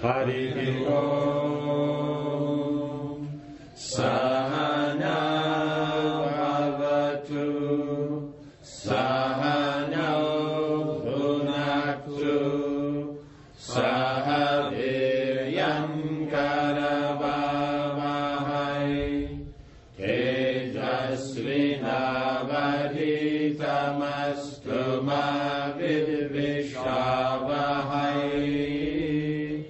Hari Om. Sahana Bhavatu. Sahana Bhunaktu. Sahaviryam Karavavahai. Tejasvinavaditamastu ma vidvishavahai.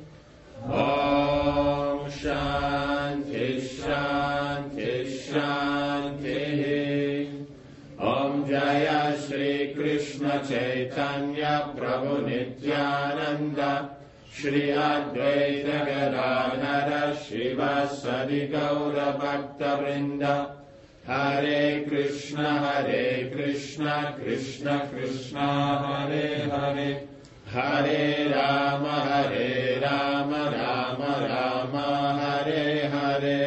Om Shanti Shanti Shanti. Om Jaya Shri Krishna Chaitanya Prabhu Nityananda Shri Advaita Gadadhara Shivasadi Gaura Bhakta Vrinda. Hare Krishna Krishna Krishna Hare Hare, Hare Rama Rama Rama Hare Hare.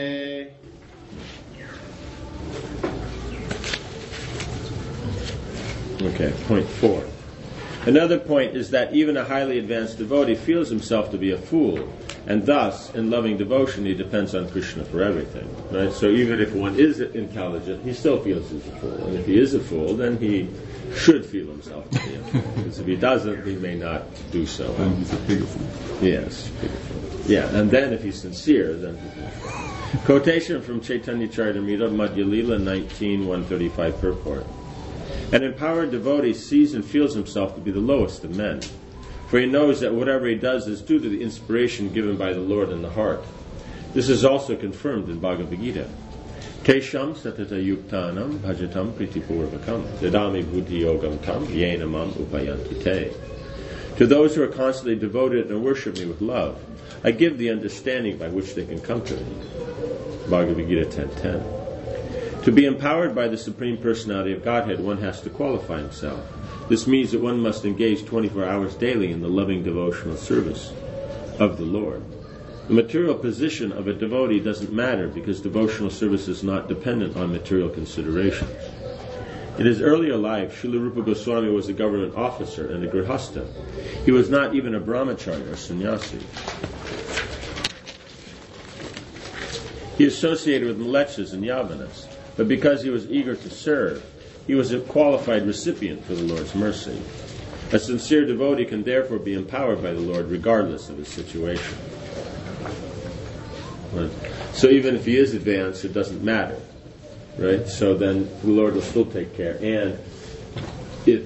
Okay, point 4. Another point is that even a highly advanced devotee feels himself to be a fool, and thus, in loving devotion, he depends on Krishna for everything. Right? So even if one is intelligent, he still feels he's a fool. And if he is a fool, then he should feel himself to be a fool. Because if he doesn't, he may not do so. Then he's a bigger fool. Yes, bigger fool. Yeah, and then if he's sincere, then he's a fool. Quotation from Chaitanya Charitamrita, Madhya Lila 19:135 purport. An empowered devotee sees and feels himself to be the lowest of men, for he knows that whatever he does is due to the inspiration given by the Lord in the heart. This is also confirmed in Bhagavad Gita. Tesham satata yuktanam bhajatam pritipurvakam dadami buddhi yogam tam yena mam upayanti te. To those who are constantly devoted and worship me with love, I give the understanding by which they can come to me. Bhagavad Gita 10:10. To be empowered by the Supreme Personality of Godhead, one has to qualify himself. This means that one must engage 24 hours daily in the loving devotional service of the Lord. The material position of a devotee doesn't matter because devotional service is not dependent on material considerations. In his earlier life, Srila Rupa Goswami was a government officer and a grihasta. He was not even a brahmachari or sannyasi. He associated with mlechas and yavanas, but because he was eager to serve, he was a qualified recipient for the Lord's mercy. A sincere devotee can therefore be empowered by the Lord regardless of his situation. Right. So even if he is advanced, it doesn't matter. Right? So then the Lord will still take care. And it,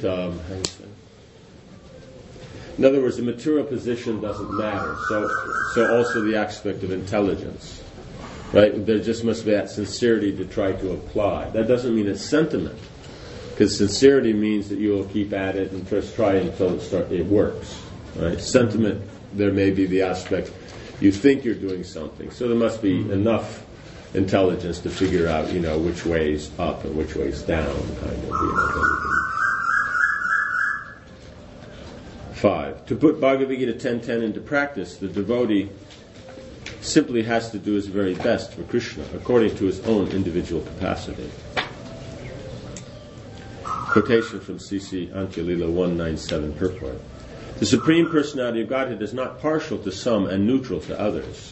in other words, the material position doesn't matter. So also the aspect of intelligence. Right? There just must be that sincerity to try to apply. That doesn't mean it's sentiment. Because sincerity means that you will keep at it and just try until it works. Right? Sentiment, there may be the aspect you think you're doing something. So there must be enough intelligence to figure out, which way's up and which way's down, kind of, everything. 5. To put Bhagavad Gita 10:10 into practice, the devotee simply has to do his very best for Krishna, according to his own individual capacity. Quotation from C.C. Antya-lila 197 purport. The Supreme Personality of Godhead is not partial to some and neutral to others.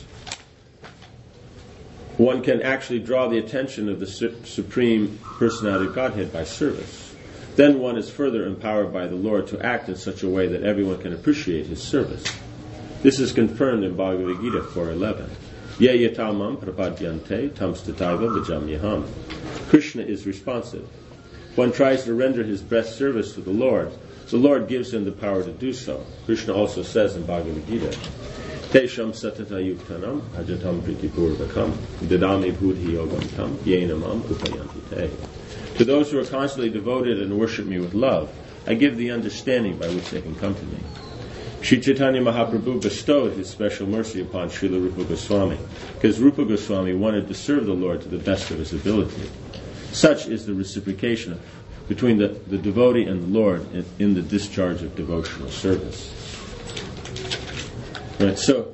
One can actually draw the attention of the Supreme Personality of Godhead by service. Then one is further empowered by the Lord to act in such a way that everyone can appreciate his service. This is confirmed in Bhagavad Gita 4:11. Ye yatamam prapadyante tamstataiva bhajamyaham. Krishna is responsive. One tries to render his best service to the Lord gives him the power to do so. Krishna also says in Bhagavad Gita, Tesham satata yuktanam bhajatam pritipurvakam dadami buddhi yogam tam yena mam upayanti te. To those who are constantly devoted and worship me with love, I give the understanding by which they can come to me. Sri Chaitanya Mahaprabhu bestowed his special mercy upon Srila Rupa Goswami, because Rupa Goswami wanted to serve the Lord to the best of his ability. Such is the reciprocation between the devotee and the Lord in the discharge of devotional service. Right, so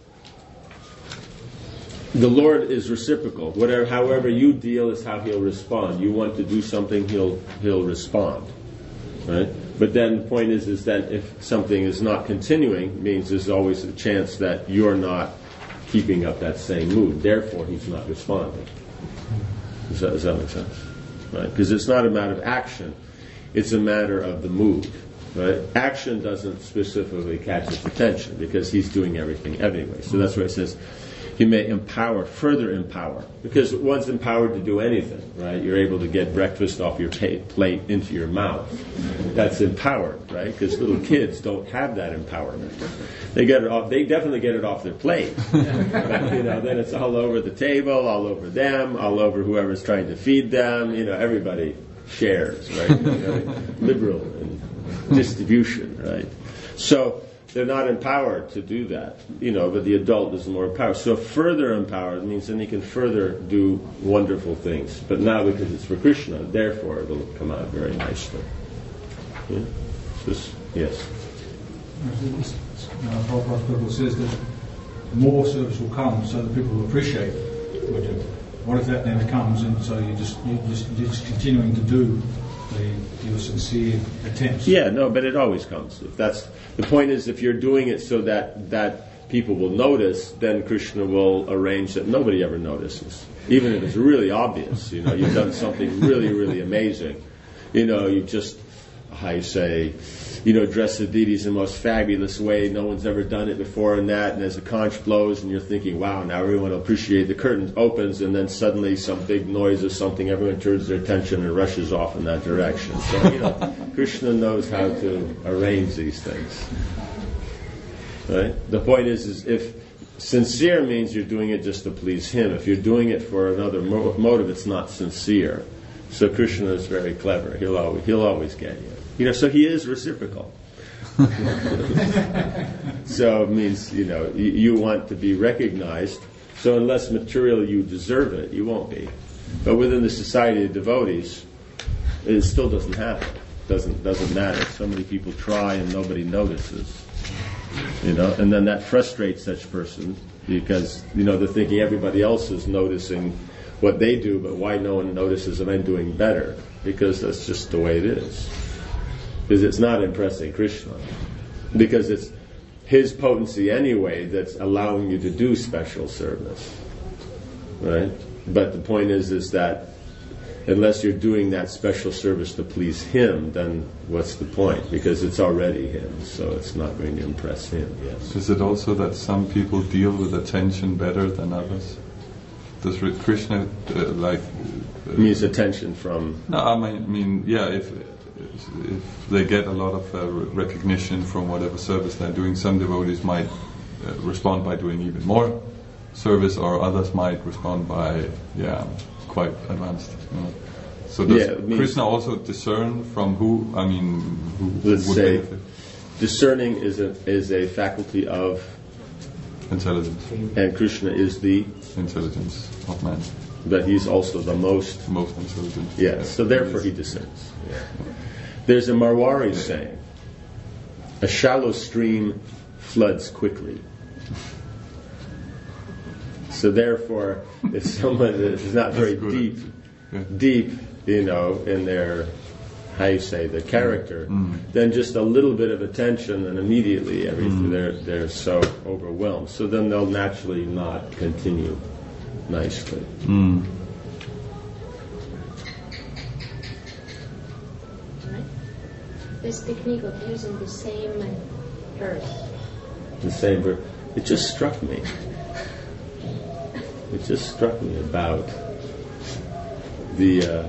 the Lord is reciprocal. However you deal is how he'll respond. You want to do something, he'll respond. Right? But then the point is that if something is not continuing, means there's always a chance that you're not keeping up that same mood. Therefore, he's not responding. Does that make sense? Right? Because it's not a matter of action; it's a matter of the mood. Right? Action doesn't specifically catch his attention because he's doing everything anyway. So that's why it says he may further empower. Because one's empowered to do anything, right? You're able to get breakfast off your plate into your mouth. That's empowered, right? Because little kids don't have that empowerment. They get it off. They definitely get it off their plate. But, then it's all over the table, all over them, all over whoever's trying to feed them. Everybody shares, right? Liberal in distribution, right? So they're not empowered to do that, but the adult is more empowered. So further empowered means then he can further do wonderful things. But now because it's for Krishna, therefore it'll come out very nicely. Yeah? Yes? Prabhupada says that more service will come so that people will appreciate what you do. What if that never comes and so you're just continuing to do your sincere attempts? Yeah, no, but it always comes. If that's the point is, if you're doing it so that people will notice, then Krishna will arrange that nobody ever notices, even if it's really obvious. You've done something really, really amazing. You just, dress the deities in the most fabulous way. No one's ever done it before and that. And as the conch blows and you're thinking, wow, now everyone will appreciate. The curtain opens and then suddenly some big noise or something. Everyone turns their attention and rushes off in that direction. So, Krishna knows how to arrange these things. Right? The point is if sincere means you're doing it just to please him. If you're doing it for another motive, it's not sincere. So Krishna is very clever. He'll always get you. So he is reciprocal. So it means, you want to be recognized. So unless materially you deserve it, you won't be. But within the society of devotees, it still doesn't happen. Doesn't matter. So many people try and nobody notices. And then that frustrates such person because, they're thinking everybody else is noticing what they do, but why no one notices that I'm doing better? Because that's just the way it is. Because it's not impressing Krishna. Because it's his potency anyway that's allowing you to do special service. Right? But the point is that unless you're doing that special service to please him, then what's the point? Because it's already him, so it's not going to impress him. Yes. Is it also that some people deal with attention better than others? Does Krishna means attention from? No, I mean, yeah. If they get a lot of recognition from whatever service they're doing, some devotees might respond by doing even more service, or others might respond by quite advanced. So does Krishna also discern from who? Who let's would say benefit? Discerning is a faculty of intelligence, and Krishna is the intelligence of man. But he's also the most intelligent. Yes, so therefore he discerns. Yeah. There's a Marwari saying, a shallow stream floods quickly. So therefore, if someone is not very deep, in their, the character, then just a little bit of attention and immediately everything, they're so overwhelmed. So then they'll naturally not continue nicely. This technique of using the same verse. The same verse. It just struck me. About the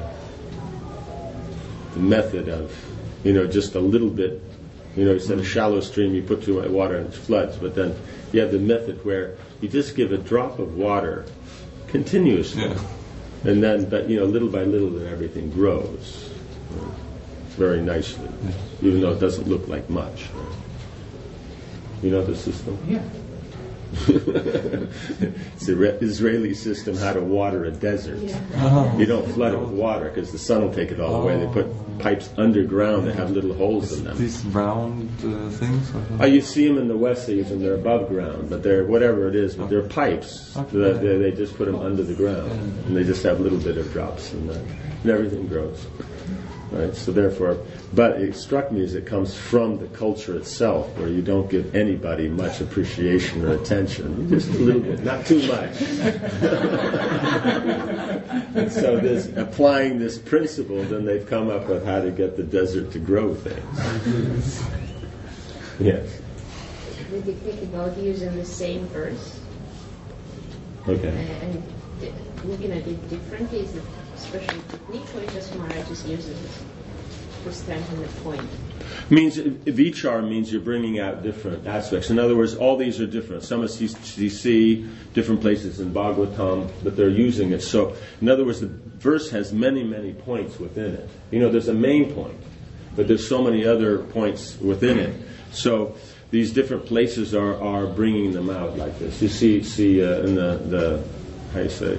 method of, just a little bit. Instead of a shallow stream, you put too much water and it floods. But then you have the method where you just give a drop of water continuously, and then, but little by little, then everything grows. Very nicely, even though it doesn't look like much. You know the system? Yeah. It's the Israeli system how to water a desert. Yeah. You don't flood it with water because the sun will take it all away. They put pipes underground that have little holes in them. These round things? You see them in the West, they're above ground, but they're whatever it is, but they're pipes. That they just put them under the ground, and they just have a little bit of drops, and everything grows. Right? So therefore, but it struck me as it comes from the culture itself, where you don't give anybody much appreciation or attention. Just a little bit, not too much. And so this, applying this principle, then they've come up with how to get the desert to grow things. Yes. Did you think about using the same verse? Okay. And looking at it differently, is it a special technique, or just Maharaj just uses it to strengthen the point? Means vichar means you're bringing out different aspects. In other words, all these are different. Some are CC, different places in Bhagavatam, but they're using it. So, in other words, the verse has many, many points within it. There's a main point, but there's so many other points within it. So, these different places are bringing them out like this. You see in the how you say,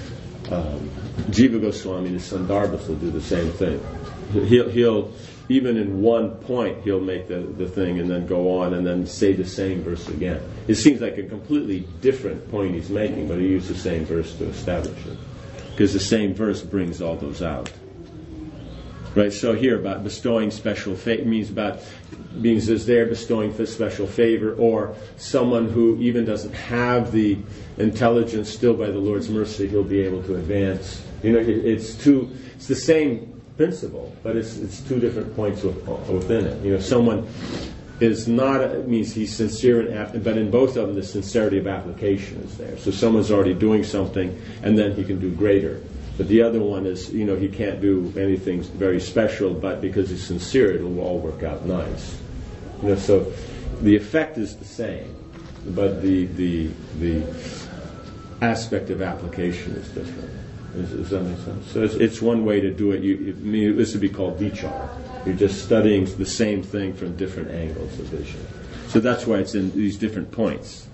Jiva Goswami, the Sandarbhas will do the same thing. He'll even in one point he'll make the thing and then go on and then say the same verse again. It seems like a completely different point he's making, but he used the same verse to establish it, because the same verse brings all those out. Right. So here about bestowing special favor means is there bestowing for special favor, or someone who even doesn't have the intelligence, still by the Lord's mercy he'll be able to advance. It's the same principle, but it's two different points within it. Someone is not, it means he's sincere, but in both of them the sincerity of application is there. So someone's already doing something, and then he can do greater. But the other one is, he can't do anything very special, but because he's sincere, it'll all work out nice. So the effect is the same, but the aspect of application is different. Does that make sense? So it's one way to do it. This would be called vichar. You're just studying the same thing from different angles of vision. So that's why it's in these different points.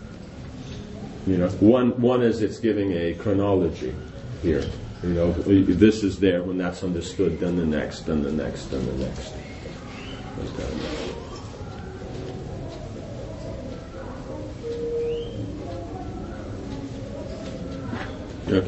One is it's giving a chronology here. This is there. When that's understood, then the next, then the next, then the next. Okay.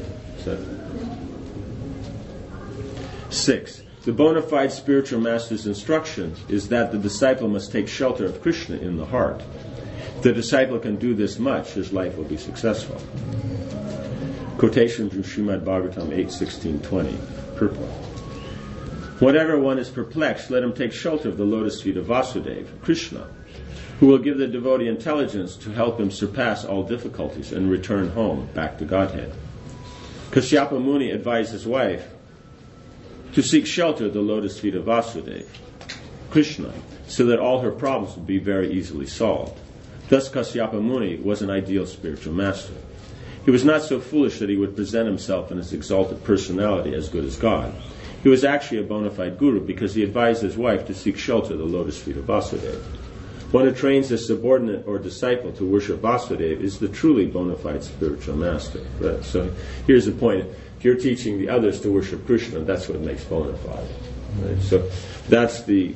6. The bona fide spiritual master's instruction is that the disciple must take shelter of Krishna in the heart. If the disciple can do this much, his life will be successful. Quotation from Srimad Bhagavatam 8:16-20. Purport. Whenever one is perplexed, let him take shelter of the lotus feet of Vasudeva, Krishna, who will give the devotee intelligence to help him surpass all difficulties and return home, back to Godhead. Kashyapa Muni advised his wife to seek shelter at the lotus feet of Vasudeva, Krishna, so that all her problems would be very easily solved. Thus Kashyapa Muni was an ideal spiritual master. He was not so foolish that he would present himself in his exalted personality as good as God. He was actually a bona fide guru because he advised his wife to seek shelter at the lotus feet of Vasudeva. One who trains his subordinate or disciple to worship Vasudeva is the truly bona fide spiritual master. Right? So here's the point. If you're teaching the others to worship Krishna, that's what makes bona fide. Right? So that's the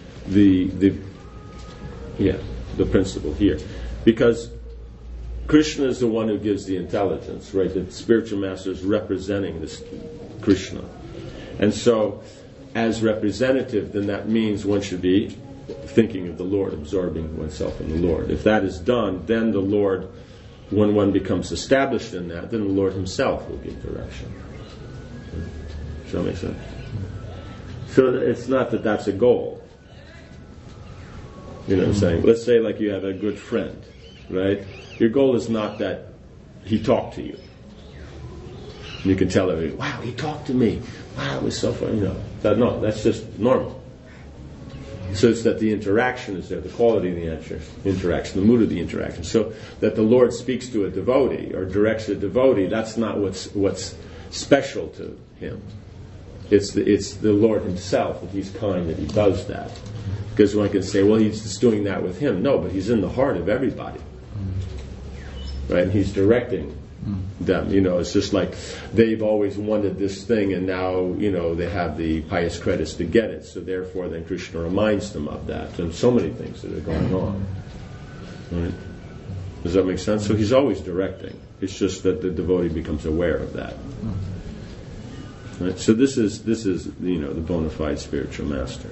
principle here. Because Krishna is the one who gives the intelligence, right? The spiritual master is representing this Krishna. And so, as representative, then that means one should be thinking of the Lord, absorbing oneself in the Lord. If that is done, then the Lord, when one becomes established in that, then the Lord himself will give direction. Does that make sense? So it's not that that's a goal. You know what I'm saying? Let's say like you have a good friend, right? Your goal is not that he talked to you. You can tell everybody, wow, he talked to me. Wow, it was so fun. No, that's just normal. So it's that the interaction is there, the quality of the interaction, the mood of the interaction. So that the Lord speaks to a devotee or directs a devotee, that's not what's special to him. It's the Lord himself, that he's kind that he does that. Because one can say, well, he's just doing that with him. No, but he's in the heart of everybody. Right? And he's directing them. It's just like they've always wanted this thing and now, they have the pious credits to get it. So therefore then Krishna reminds them of that. And so many things that are going on. Right? Does that make sense? So he's always directing. It's just that the devotee becomes aware of that. Right? So this is the bona fide spiritual master.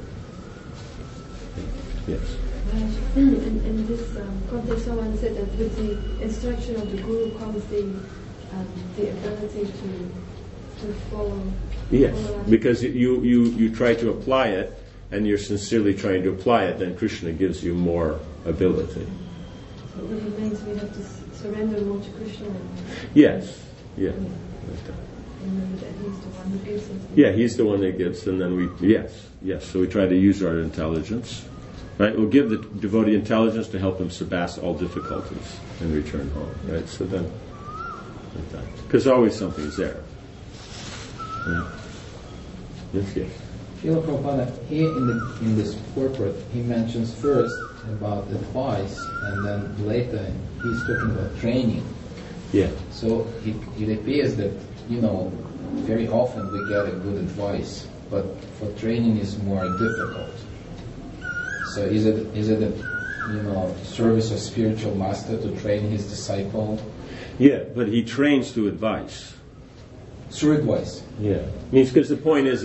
Yes. In this context, someone said that with the instruction of the guru comes the ability to follow. Yes, follow because you try to apply it, and you're sincerely trying to apply it, then Krishna gives you more ability. So it means we have to surrender more to Krishna. Yes, yeah. And that he's the one who gives us. Yeah, he's the one that gives, and then yes. So we try to use our intelligence. Right? We'll give the devotee intelligence to help him surpass all difficulties and return home. Right? So then, like that. Because always something's there. Right? Yes. Srila Prabhupada, here in this purport, he mentions first about advice, and then later he's talking about training. Yeah. So it appears that, very often we get a good advice, but for training is more difficult. So is it a service of spiritual master to train his disciple? Yeah, but he trains through advice. Through advice. Yeah. Means because the point is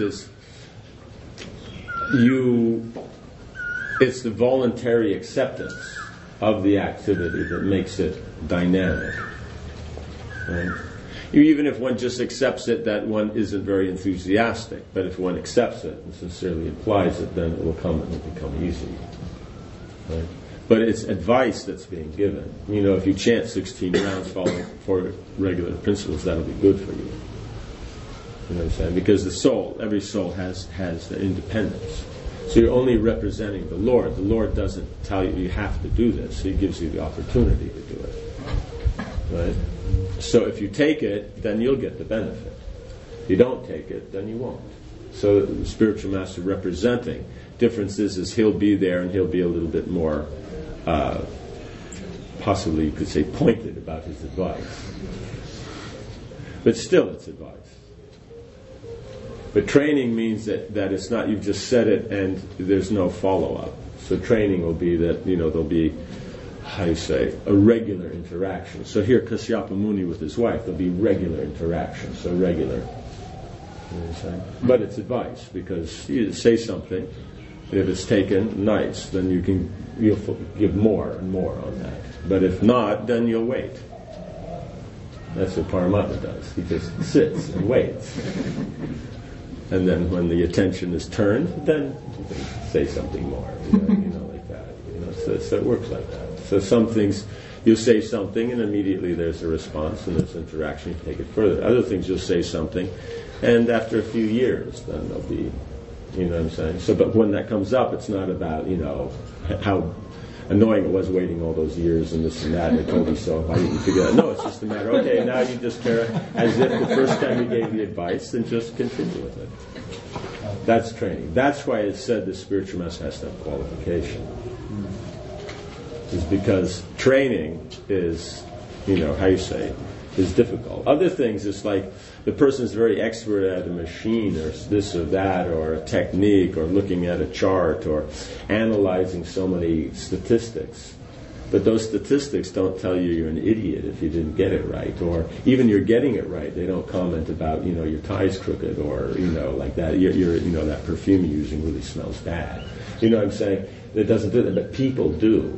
it's the voluntary acceptance of the activity that makes it dynamic. Right? Even if one just accepts it, that one isn't very enthusiastic. But if one accepts it and sincerely applies it, then it will come and it will become easy. Right? But it's advice that's being given. If you chant 16 rounds following 4 regular principles, that'll be good for you. You know what I'm saying? Because every soul has the independence. So you're only representing the Lord. The Lord doesn't tell you have to do this. He gives you the opportunity to do it. Right? So if you take it, then you'll get the benefit. If you don't take it, then you won't. So the spiritual master representing. Difference is he'll be there and he'll be a little bit more, possibly you could say, pointed about his advice. But still it's advice. But training means that it's not you've just said it and there's no follow-up. So training will be that, there'll be, a regular interaction. So here, Kasyapa Muni with his wife, there'll be regular interaction. So regular. You know what I'm saying? But it's advice, because you say something, if it's taken, nice, then you'll give more and more on that. But if not, then you'll wait. That's what Paramatma does. He just sits and waits. And then when the attention is turned, then you can say something more, like that. So it works like that. So some things, you'll say something and immediately there's a response and there's interaction, you take it further. Other things you'll say something and after a few years then there'll be, you know what I'm saying? So, but when that comes up, it's not about, how annoying it was waiting all those years and this and that, and they told you so, why didn't you figure that? No, it's just a matter, okay, now you just care as if the first time you gave the advice, then just continue with it. That's training. That's why it's said the spiritual master has to have qualification. Is because training is, is difficult. Other things, it's like the person's very expert at a machine or this or that or a technique or looking at a chart or analyzing so many statistics. But those statistics don't tell you you're an idiot if you didn't get it right. Or even you're getting it right, they don't comment about, your tie's crooked or, like that. You're that perfume you're using really smells bad. You know what I'm saying? It doesn't do that, but people do.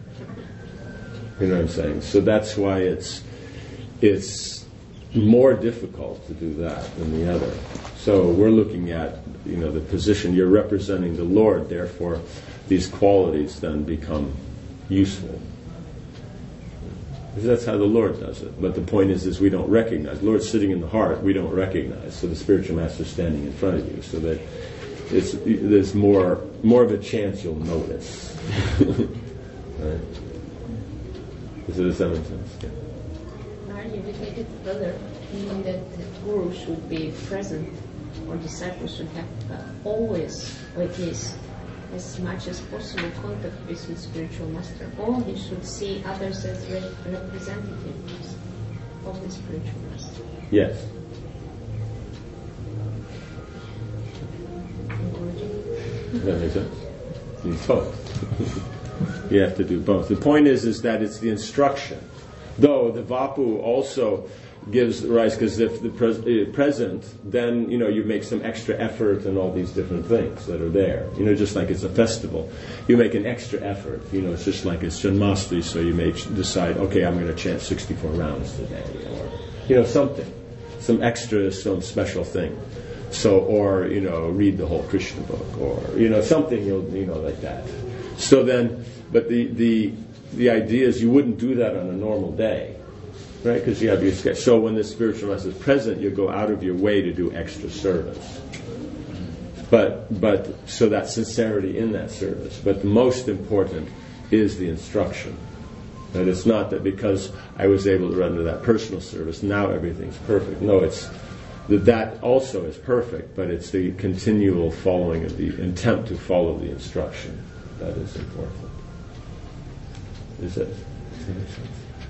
You know what I'm saying? So that's why it's more difficult to do that than the other. So we're looking at, the position you're representing the Lord, therefore these qualities then become useful. Because that's how the Lord does it. But the point is we don't recognize. The Lord's sitting in the heart, we don't recognize. So the spiritual master's standing in front of you, so that there's more of a chance you'll notice. Right? Does that make sense? Yeah. Now you take it further, meaning that the guru should be present, or disciples should have always, or at least as much as possible, contact with his spiritual master, or he should see others as representatives of the spiritual master. Yes. Does that make sense? It's both. You have to do both. The point is that it's the instruction. Though the Vapu also, gives rise, because if the present, then you make some extra effort and all these different things that are there. Just like it's a festival, you make an extra effort. It's just like it's Janmashtami, so you may decide, okay, I'm going to chant 64 rounds today, or something, some extra, some special thing. So, or read the whole Krishna book, or something like that. So then, but the idea is you wouldn't do that on a normal day. Right, because you have your sketch. So when the spiritual master is present, you go out of your way to do extra service. But so that sincerity in that service. But the most important is the instruction. That it's not that because I was able to render that personal service, now everything's perfect. No, it's that also is perfect, but it's the continual following of the attempt to follow the instruction that is important. Does that make sense?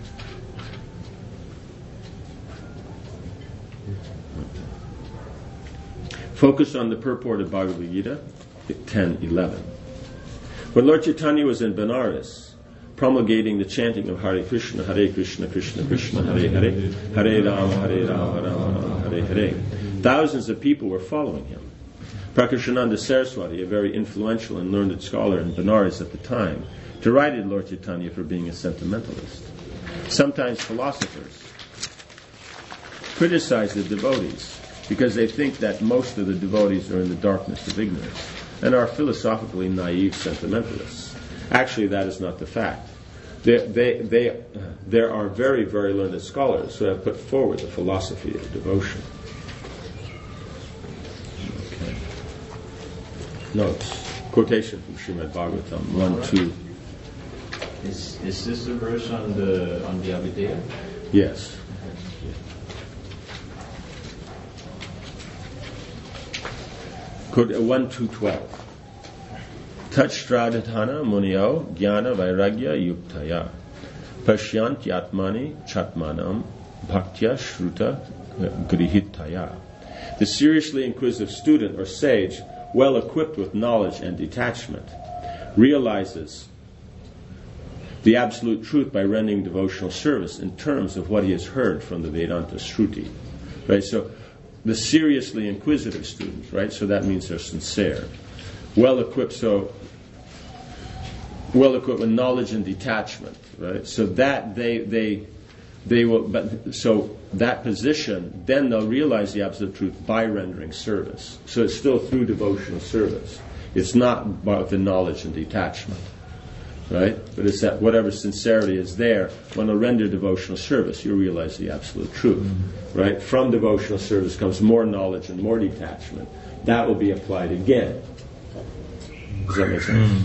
Focus on the purport of Bhagavad Gita, 10:11. When Lord Chaitanya was in Benares, promulgating the chanting of Hare Krishna, Krishna Krishna, Hare Hare, Hare Rama, Rama, Hare Hare, thousands of people were following him. Prakashananda Saraswati, a very influential and learned scholar in Benares at the time, derided Lord Chaitanya for being a sentimentalist. Sometimes philosophers criticize the devotees because they think that most of the devotees are in the darkness of ignorance and are philosophically naive sentimentalists. Actually, that is not the fact. There are very, very learned scholars who have put forward the philosophy of devotion. Okay. Notes. Quotation from Srimad Bhagavatam 1:2. Is this a verse on the Abhidheya? Yes. Quote 1:12. Tachstradhatana munyo jnana vairagya yuktaya pashyant yatmani chatmanam bhaktya shruta grihitaya. The seriously inquisitive student or sage, well equipped with knowledge and detachment, realizes the absolute truth by rendering devotional service in terms of what he has heard from the Vedanta Shruti. Right? So the seriously inquisitive student, right? So that means they're sincere. Well equipped with knowledge and detachment, right? So that they will, but so that position, then they'll realize the absolute truth by rendering service. So it's still through devotional service. It's not about the knowledge and detachment, right? But it's that whatever sincerity is there, when they'll render devotional service, you realize the absolute truth, right? From devotional service comes more knowledge and more detachment. That will be applied again. Does that make sense?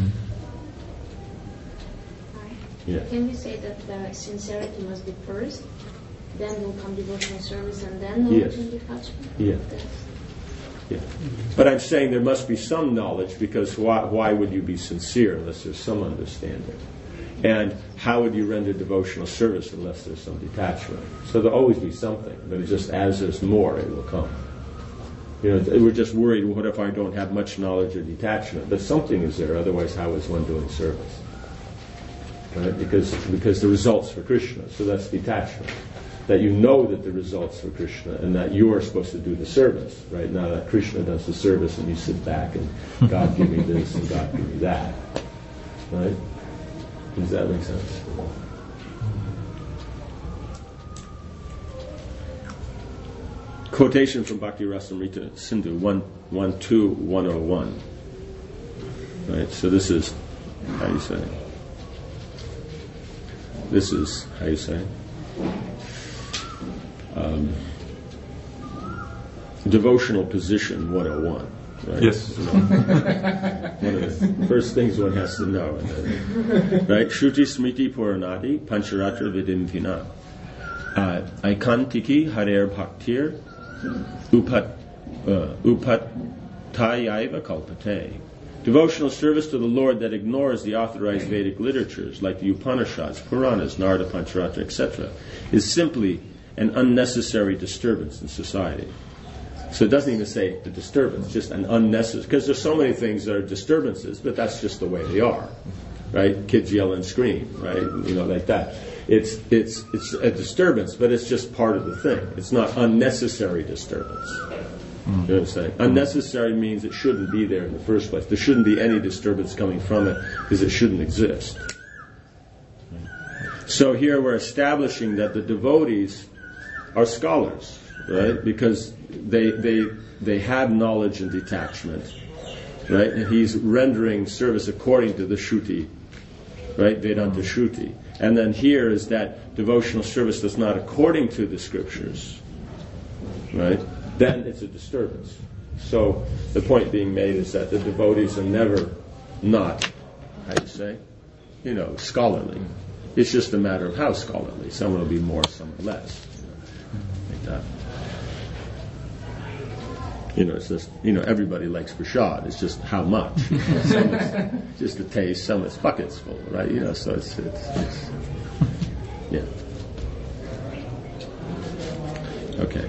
Yeah. Can we say that the sincerity must be first, then will come devotional service, and then knowledge and detachment? Yeah. Yeah. But I'm saying there must be some knowledge, because why would you be sincere unless there's some understanding? And how would you render devotional service unless there's some detachment? So there'll always be something, but it's just as there's more, it will come. We're just worried, what if I don't have much knowledge or detachment? But something is there, otherwise how is one doing service? Right? Because the results for Krishna, so that's detachment. That you know that the results for Krishna and that you are supposed to do the service, right? Now that Krishna does the service and you sit back and God give me this and God give me that, right? Does that make sense? Quotation from Bhakti Rasamrita Sindhu 1.2.101. Right, so this is, how you say? This is, how you say? Devotional position 101. Right? Yes. One of the first things one has to know. Right? Shruti Smriti Puranadi Pancharatra Vidimpina. Aikantiki Harer Bhaktir Upatayaiva Kalpate. Devotional service to the Lord that ignores the authorized Vedic literatures like the Upanishads, Puranas, Narada Pancharatra, etc., is simply an unnecessary disturbance in society. So it doesn't even say a disturbance, just an unnecessary, because there's so many things that are disturbances, but that's just the way they are, right? Kids yell and scream, right? Like that. it's a disturbance, but it's just part of the thing. It's not unnecessary disturbance. You know what I'm saying? Unnecessary means it shouldn't be there in the first place. There shouldn't be any disturbance coming from it because it shouldn't exist. So here we're establishing that the devotees are scholars, right? Because they have knowledge and detachment, right? And he's rendering service according to the Shruti, right? Vedanta Shruti. And then here is that devotional service that's not according to the scriptures, right? Then it's a disturbance. So the point being made is that the devotees are never not, how do you say, scholarly. It's just a matter of how scholarly. Some will be more, some are less. Like that. It's just, everybody likes prasad. It's just how much. Some is just a taste, some is buckets full, right? So it's yeah. Okay.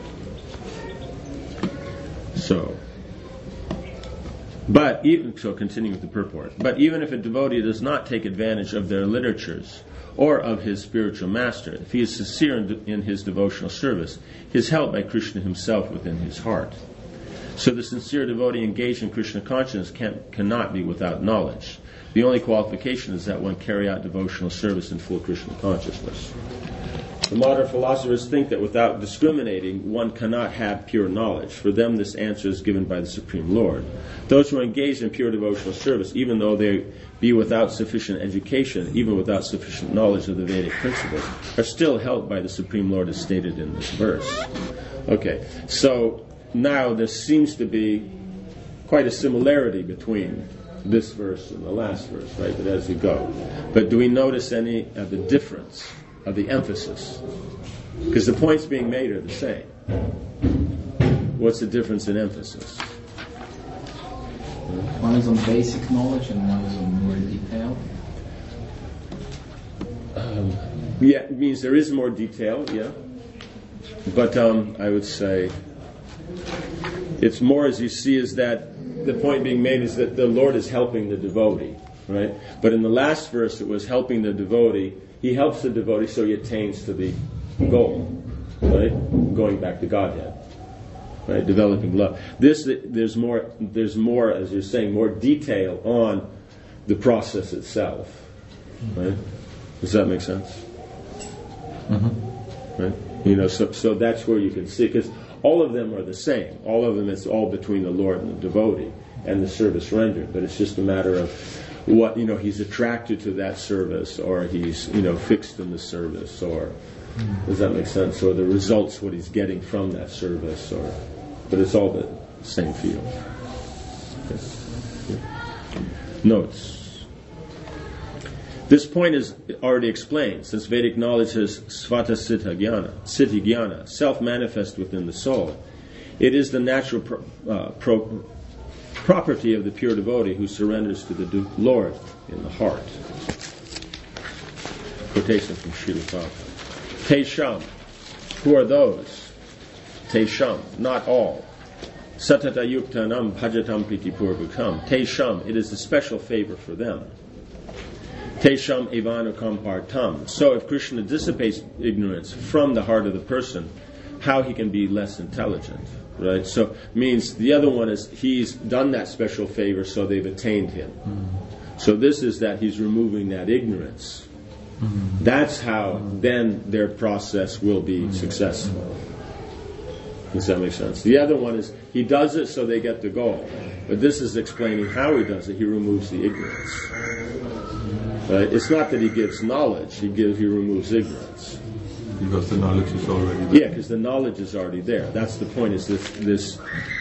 So continuing with the purport. But even if a devotee does not take advantage of their literatures or of his spiritual master, if he is sincere in his devotional service, he is helped by Krishna himself within his heart. So the sincere devotee engaged in Krishna consciousness cannot be without knowledge. The only qualification is that one carry out devotional service in full Krishna consciousness. The modern philosophers think that without discriminating, one cannot have pure knowledge. For them, this answer is given by the Supreme Lord. Those who are engaged in pure devotional service, even though they be without sufficient education, even without sufficient knowledge of the Vedic principles, are still helped by the Supreme Lord as stated in this verse. Okay, so now there seems to be quite a similarity between this verse and the last verse, right? But as you go. But do we notice any of the difference of the emphasis? Because the points being made are the same. What's the difference in emphasis? One is on basic knowledge and one is on more detail. Yeah, it means there is more detail, yeah. But I would say it's more, as you see, is that the point being made is that the Lord is helping the devotee, right? But in the last verse it was helping the devotee. He helps the devotee so he attains to the goal, right? Going back to Godhead, right? Developing love. There's more, as you're saying, more detail on the process itself, right? Does that make sense? Mm-hmm. Right? So that's where you can see, because all of them are the same. All of them, it's all between the Lord and the devotee and the service rendered. But it's just a matter of what, he's attracted to that service, or he's, fixed in the service, or does that make sense? Or the results, what he's getting from that service, but it's all the same field. Okay. Notes. This point is already explained, since Vedic knowledge is svata siddha jnana, self-manifest within the soul. It is the natural property of the pure devotee who surrenders to the Lord in the heart. Quotation from Srila Prabhupada. Tesham, who are those? Tesham, not all. Satata yuktanam bhajatam piti purvakam. Tesham, it is a special favor for them. Tesham evanukam partam. So if Krishna dissipates ignorance from the heart of the person, how he can be less intelligent, right? So means the other one is he's done that special favor, so they've attained him. Mm-hmm. So this is that he's removing that ignorance. Mm-hmm. That's how then their process will be successful. Does that make sense? The other one is he does it so they get the goal. But this is explaining how he does it. He removes the ignorance. Right? It's not that he gives knowledge. He removes ignorance. Because the knowledge is already there. Yeah, because the knowledge is already there. That's the point. Is this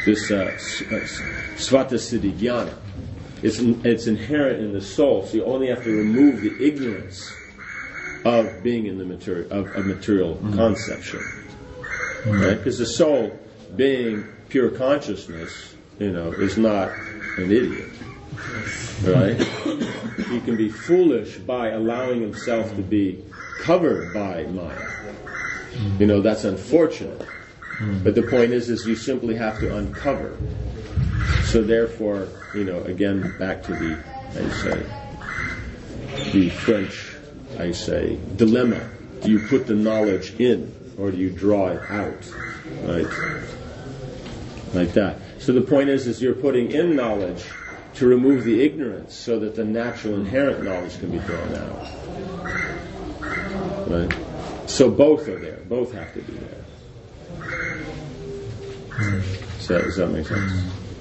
svata siddhi jnana? It's inherent in the soul. So you only have to remove the ignorance of being in the material conception. Right? Because the soul, being pure consciousness, is not an idiot. Right? He can be foolish by allowing himself to be covered by mind. That's unfortunate. But the point is you simply have to uncover. So therefore, again, back to the French I say, dilemma. Do you put the knowledge in, or do you draw it out? Right? Like that. So the point is you're putting in knowledge to remove the ignorance so that the natural inherent knowledge can be drawn out. Right? So both are there. Both have to be there. Does that make sense?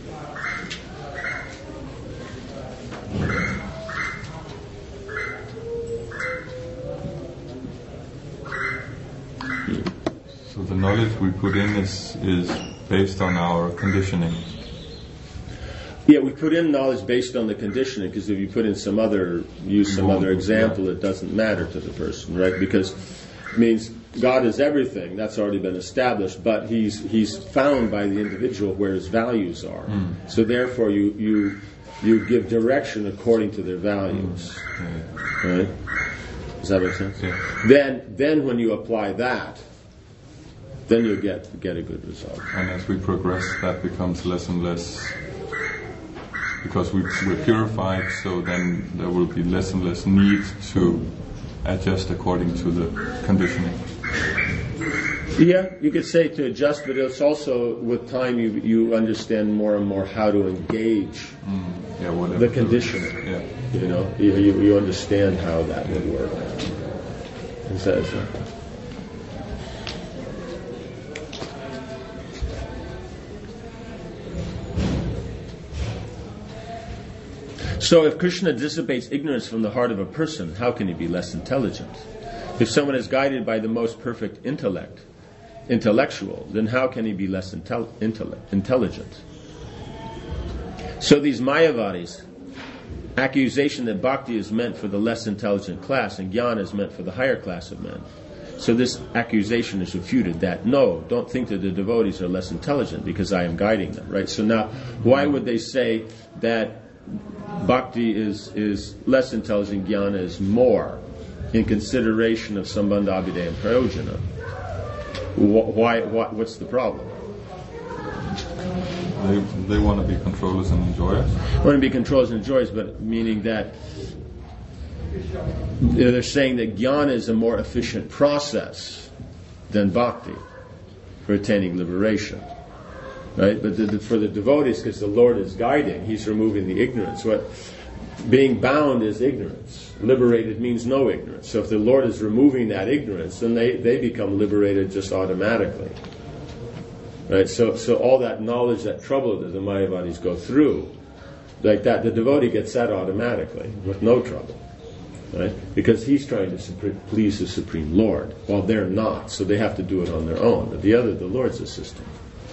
So the knowledge we put in is based on our conditioning. Yeah, we put in knowledge based on the conditioning, because if you put in some other example, it doesn't matter to the person, right? Because it means God is everything. That's already been established, but He's found by the individual where his values are. So therefore, you give direction according to their values, right? Does that make sense? Yeah. Then when you apply that, then you get a good result. And as we progress, that becomes less and less, because we're purified, so then there will be less and less need to adjust according to the conditioning. Yeah, you could say to adjust, but it's also, with time, you understand more and more how to engage the conditioning. Yeah. You know, you understand how that would work. Is that so? So if Krishna dissipates ignorance from the heart of a person, how can he be less intelligent? If someone is guided by the most perfect intellectual, then how can he be less intelligent? So these Mayavadis, accusation that bhakti is meant for the less intelligent class and jnana is meant for the higher class of men. So this accusation is refuted that, no, don't think that the devotees are less intelligent because I am guiding them, right? So now, why would they say that bhakti is less intelligent, jnana is more, in consideration of Sambandha, Abhideya, and Prayojana? What's the problem? They want to be controllers and enjoyers. Want to be controllers and enjoyers, but meaning that they're saying that jnana is a more efficient process than bhakti for attaining liberation. Right? But for the devotees, because the Lord is guiding, He's removing the ignorance. Being bound is ignorance. Liberated means no ignorance. So if the Lord is removing that ignorance, then they become liberated just automatically. Right? So all that knowledge, that trouble that the Mayavadis go through, like that, the devotee gets that automatically, with no trouble. Right? Because he's trying to please the Supreme Lord, while they're not. So they have to do it on their own. But the Lord's assisting.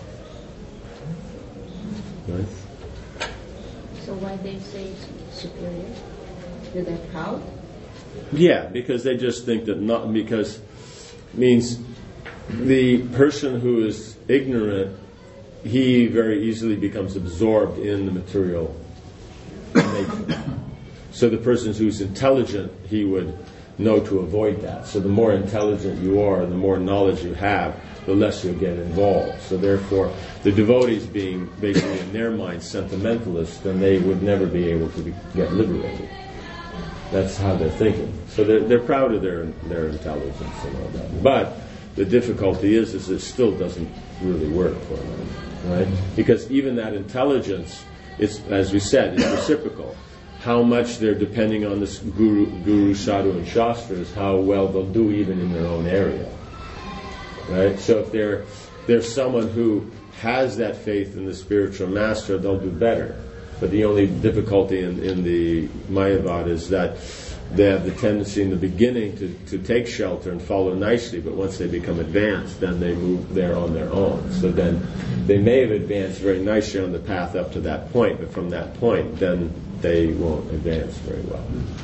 Right? So why they say it's superior? Do they proud? Yeah, because they just think that because means the person who is ignorant, he very easily becomes absorbed in the material nature. So the person who's intelligent, he would know to avoid that. So the more intelligent you are, the more knowledge you have, the less you'll get involved. So therefore, the devotees being basically in their mind sentimentalists, then they would never be able to get liberated. That's how they're thinking. So they're proud of their intelligence and all that. But the difficulty is it still doesn't really work for them, right? Because even that intelligence, it's, as we said, it's reciprocal. How much they're depending on this guru, sadhu, and shastras, how well they'll do even in their own area. Right? So if there's someone who has that faith in the spiritual master, they'll do better. But the only difficulty in the Mayavad is that they have the tendency in the beginning to take shelter and follow nicely, but once they become advanced, then they move there on their own. So then they may have advanced very nicely on the path up to that point, but from that point, then they won't advance very well.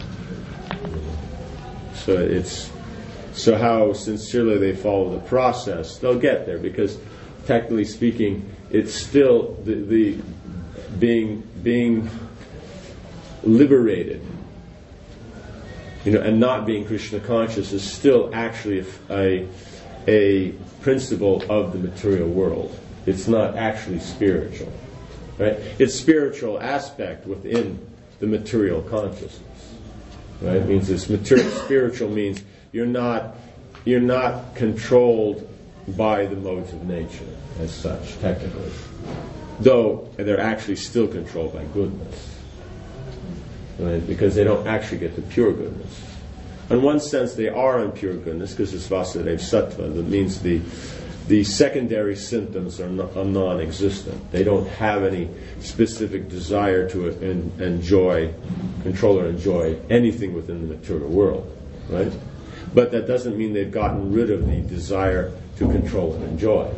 So how sincerely they follow the process, they'll get there, because technically speaking, it's still the being liberated, and not being Krishna conscious is still actually a principle of the material world. It's not actually spiritual, right? It's spiritual aspect within the material consciousness, Right? It means this material spiritual means you're not controlled by the modes of nature as such, technically. Though they're actually still controlled by goodness. Right? Because they don't actually get to pure goodness. In one sense, they are in pure goodness because it's Vasudeva Sattva. That means the secondary symptoms are non-existent. They don't have any specific desire to control or enjoy anything within the material world. Right? But that doesn't mean they've gotten rid of the desire to control and enjoy.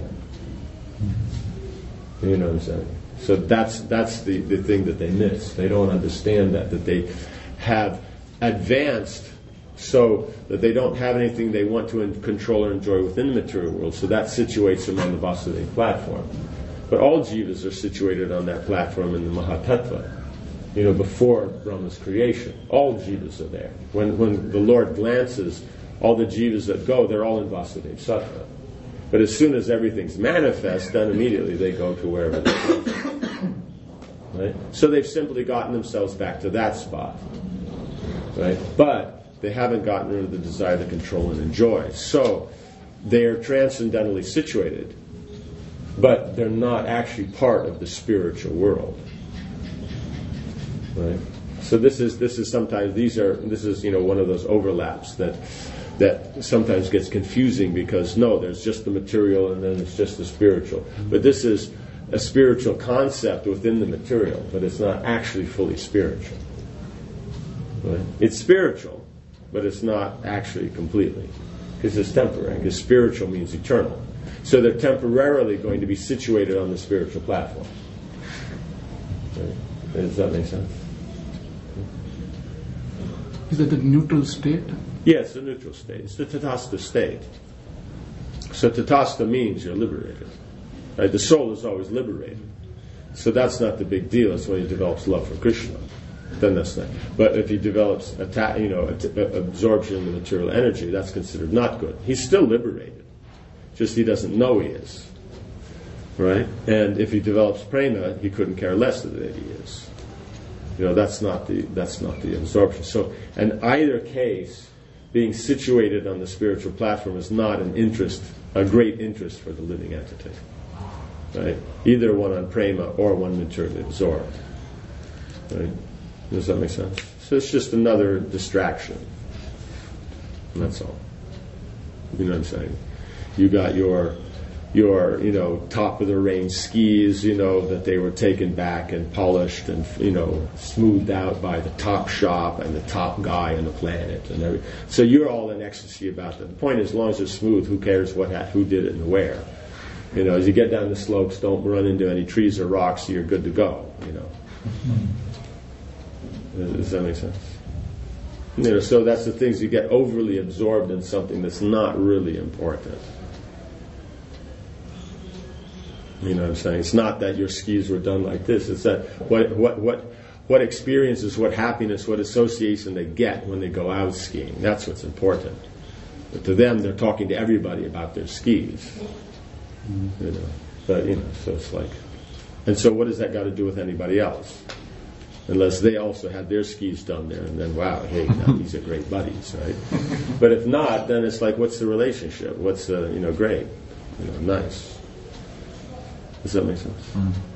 You know what I'm saying? So that's the thing that they miss. They don't understand that they have advanced so that they don't have anything they want to control or enjoy within the material world. So that situates them on the Vasudeva platform. But all jivas are situated on that platform in the Mahatattva. Before Brahma's creation, all jivas are there. When the Lord glances, all the jivas that go, they're all in Vasudeva Sattva. But as soon as everything's manifest, then immediately they go to wherever they go. Right? So they've simply gotten themselves back to that spot. Right? But they haven't gotten rid of the desire to control and enjoy. So they are transcendentally situated, but they're not actually part of the spiritual world. Right? So this is sometimes one of those overlaps that sometimes gets confusing because there's just the material and then it's just the spiritual. But this is a spiritual concept within the material, but it's not actually fully spiritual. Right? It's spiritual, but it's not actually completely because it's temporary. Because spiritual means eternal. So they're temporarily going to be situated on the spiritual platform. Right? Does that make sense? Is that the neutral state? Yes, the neutral state. It's the Tatastha state. So Tatastha means you're liberated. Right? The soul is always liberated. So that's not the big deal. It's when he develops love for Krishna. Then that's not. But if he develops absorption in the material energy, that's considered not good. He's still liberated. Just he doesn't know he is. Right? And if he develops prema, he couldn't care less that he is. That's not the absorption. So in either case, being situated on the spiritual platform is not a great interest for the living entity. Right? Either one on prema or one materially absorbed. Right? Does that make sense? So it's just another distraction. And that's all. You know what I'm saying? You got your top of the range skis, that they were taken back and polished and, smoothed out by the top shop and the top guy on the planet and everything. So you're all in ecstasy about that. The point is, as long as it's smooth, who cares who did it and where? As you get down the slopes, don't run into any trees or rocks, so you're good to go, Does that make sense? So that's the things, you get overly absorbed in something that's not really important. You know what I'm saying? It's not that your skis were done like this. It's that what experiences, what happiness, what association they get when they go out skiing. That's what's important. But to them, they're talking to everybody about their skis. But so it's like, and so what does that got to do with anybody else? Unless they also had their skis done there, and then wow, hey, now these are great buddies, right? But if not, then it's like, what's the relationship? What's great, nice. Does that make sense?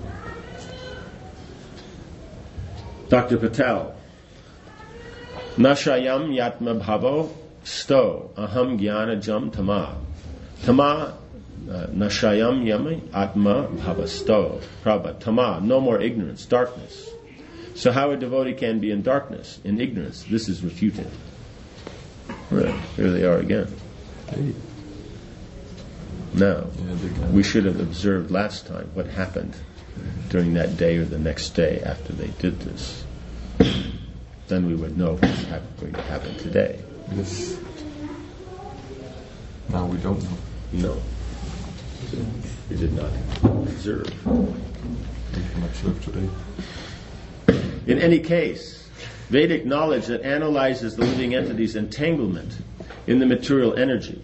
Dr. Patel. Nashayam yatma bhavo sto aham jnana jam tama. Tama nashayam yami atma bhava sto. Prabha. Tama, no more ignorance, darkness. So how a devotee can be in darkness, in ignorance, this is refuted. Right, here they are again. Now, we should have observed last time what happened during that day or the next day after they did this. Then we would know what's going to happen today. Yes. Now we don't know. No. We did not observe. We can observe today. In any case, Vedic knowledge that analyzes the living entity's entanglement in the material energy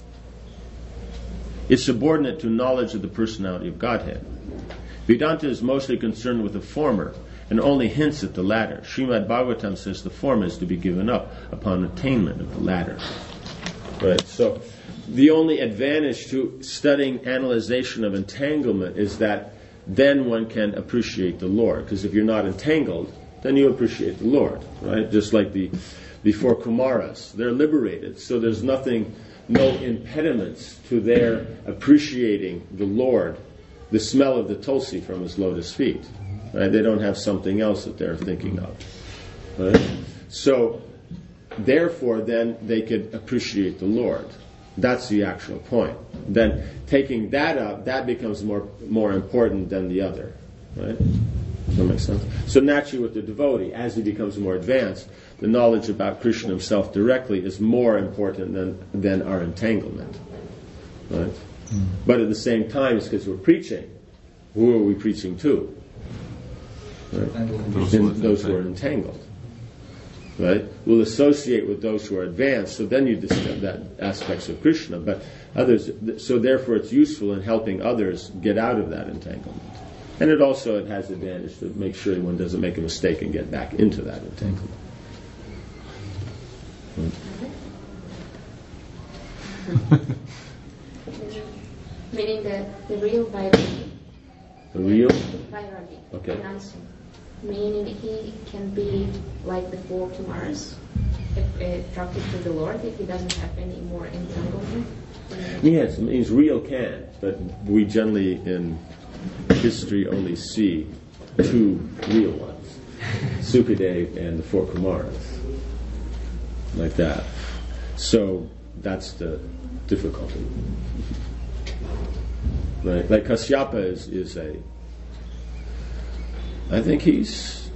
is subordinate to knowledge of the personality of Godhead. Vedanta is mostly concerned with the former and only hints at the latter. Srimad Bhagavatam says the former is to be given up upon attainment of the latter. Right. So the only advantage to studying analyzation of entanglement is that then one can appreciate the Lord. Because if you're not entangled, then you appreciate the Lord. Right? Just like the four Kumaras. They're liberated. So there's no impediments to their appreciating the Lord, the smell of the tulsi from his lotus feet. Right? They don't have something else that they're thinking of. Right? So, therefore, then they could appreciate the Lord. That's the actual point. Then, taking that up, that becomes more important than the other. Right? Does that make sense? So naturally with the devotee, as he becomes more advanced, the knowledge about Krishna himself directly is more important than our entanglement. Right? But at the same time, it's because we're preaching. Who are we preaching to? Right? Those who are entangled. Right? We'll associate with those who are advanced, so then you discuss that aspects of Krishna. But others, so therefore it's useful in helping others get out of that entanglement. And it has the advantage to make sure one doesn't make a mistake and get back into that entanglement. Meaning the real Vairagi. The real? Vairagi. Okay. Meaning he can be like the four Kumaras, attracted to the Lord if he doesn't have any more entanglement. Yes, it means real can, but we generally in history only see two real ones, Sukadev and the four Kumaras, like that. So that's the difficulty. Right? Like Kashyapa is a. I think he's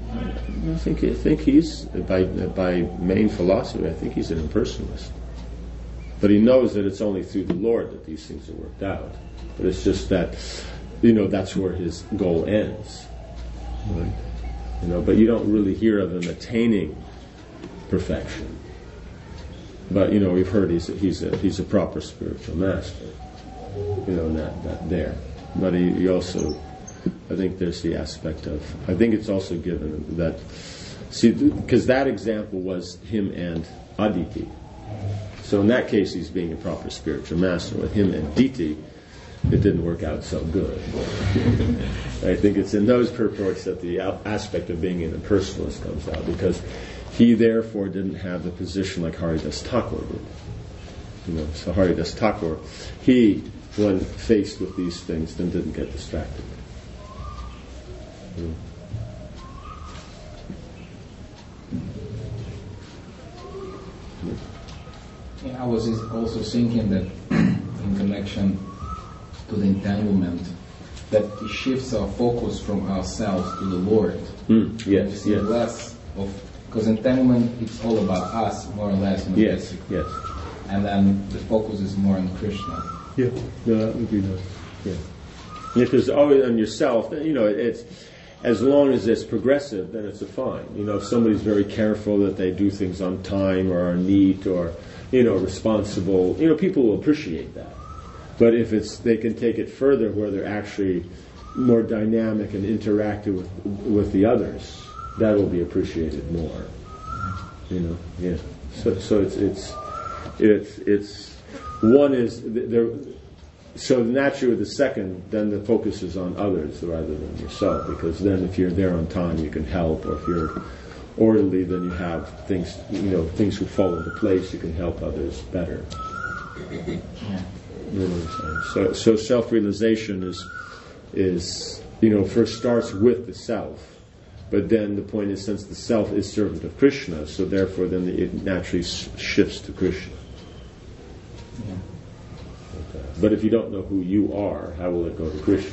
by main philosophy. I think he's an impersonalist. But he knows that it's only through the Lord that these things are worked out. But it's just that, that's where his goal ends. Right? But you don't really hear of him attaining perfection. But we've heard he's a proper spiritual master. That there. But he also, I think there's the aspect of, I think it's also given that, because that example was him and Aditi. So in that case, he's being a proper spiritual master. With him and Diti, it didn't work out so good. I think it's in those purports that the aspect of being an impersonalist comes out, because he therefore didn't have the position like Haridas Thakur did. So Haridas Thakur, he, when faced with these things, then didn't get distracted. I was also thinking that in connection to the entanglement, that it shifts our focus from ourselves to the Lord. Yes. Less of, because entanglement, it's all about us, more or less. Yes. And then the focus is more on Krishna. Yeah, no, that would be nice. Yeah, because always on yourself, it's as long as it's progressive, then it's fine. If somebody's very careful that they do things on time or are neat or responsible, people will appreciate that. But if they can take it further where they're actually more dynamic and interactive with the others, that will be appreciated more. Yeah. So it's one is there. So naturally with the second, then the focus is on others rather than yourself, because then if you're there on time, you can help, or if you're orderly, then you have things, things would fall into place, you can help others better. So self-realization is first starts with the self, but then the point is, since the self is servant of Krishna, so therefore then it naturally shifts to Krishna. Yeah. But if you don't know who you are, how will it go to Krishna?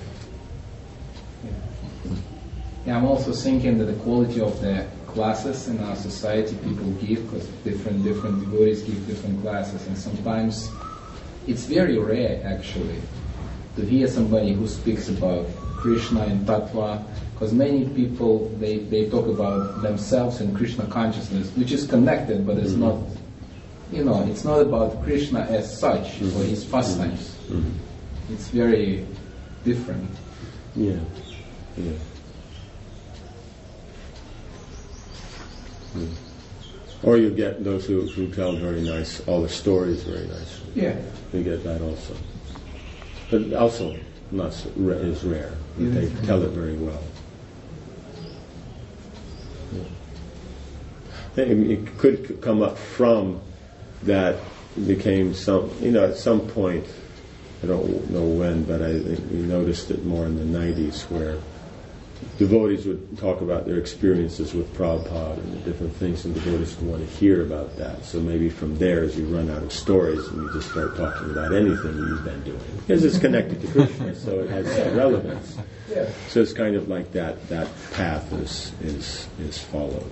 Yeah, I'm also thinking that the quality of the classes in our society people give, because different devotees give different classes, and sometimes it's very rare actually to hear somebody who speaks about Krishna and Tattva, because many people they talk about themselves and Krishna consciousness, which is connected, but it's not. It's not about Krishna as such or his pastimes. It's very different. Yeah. Or you get those who tell very nice, all the stories very nice. Yeah. You get that also. But also not is rare. They tell it very well. It could come up from that became some, at some point, I don't know when, but I think we noticed it more in the 90s where devotees would talk about their experiences with Prabhupada and the different things, and devotees would want to hear about that. So maybe from there, as you run out of stories, and you just start talking about anything you've been doing. Because it's connected to Krishna, so it has relevance. Yeah. So it's kind of like that path is followed.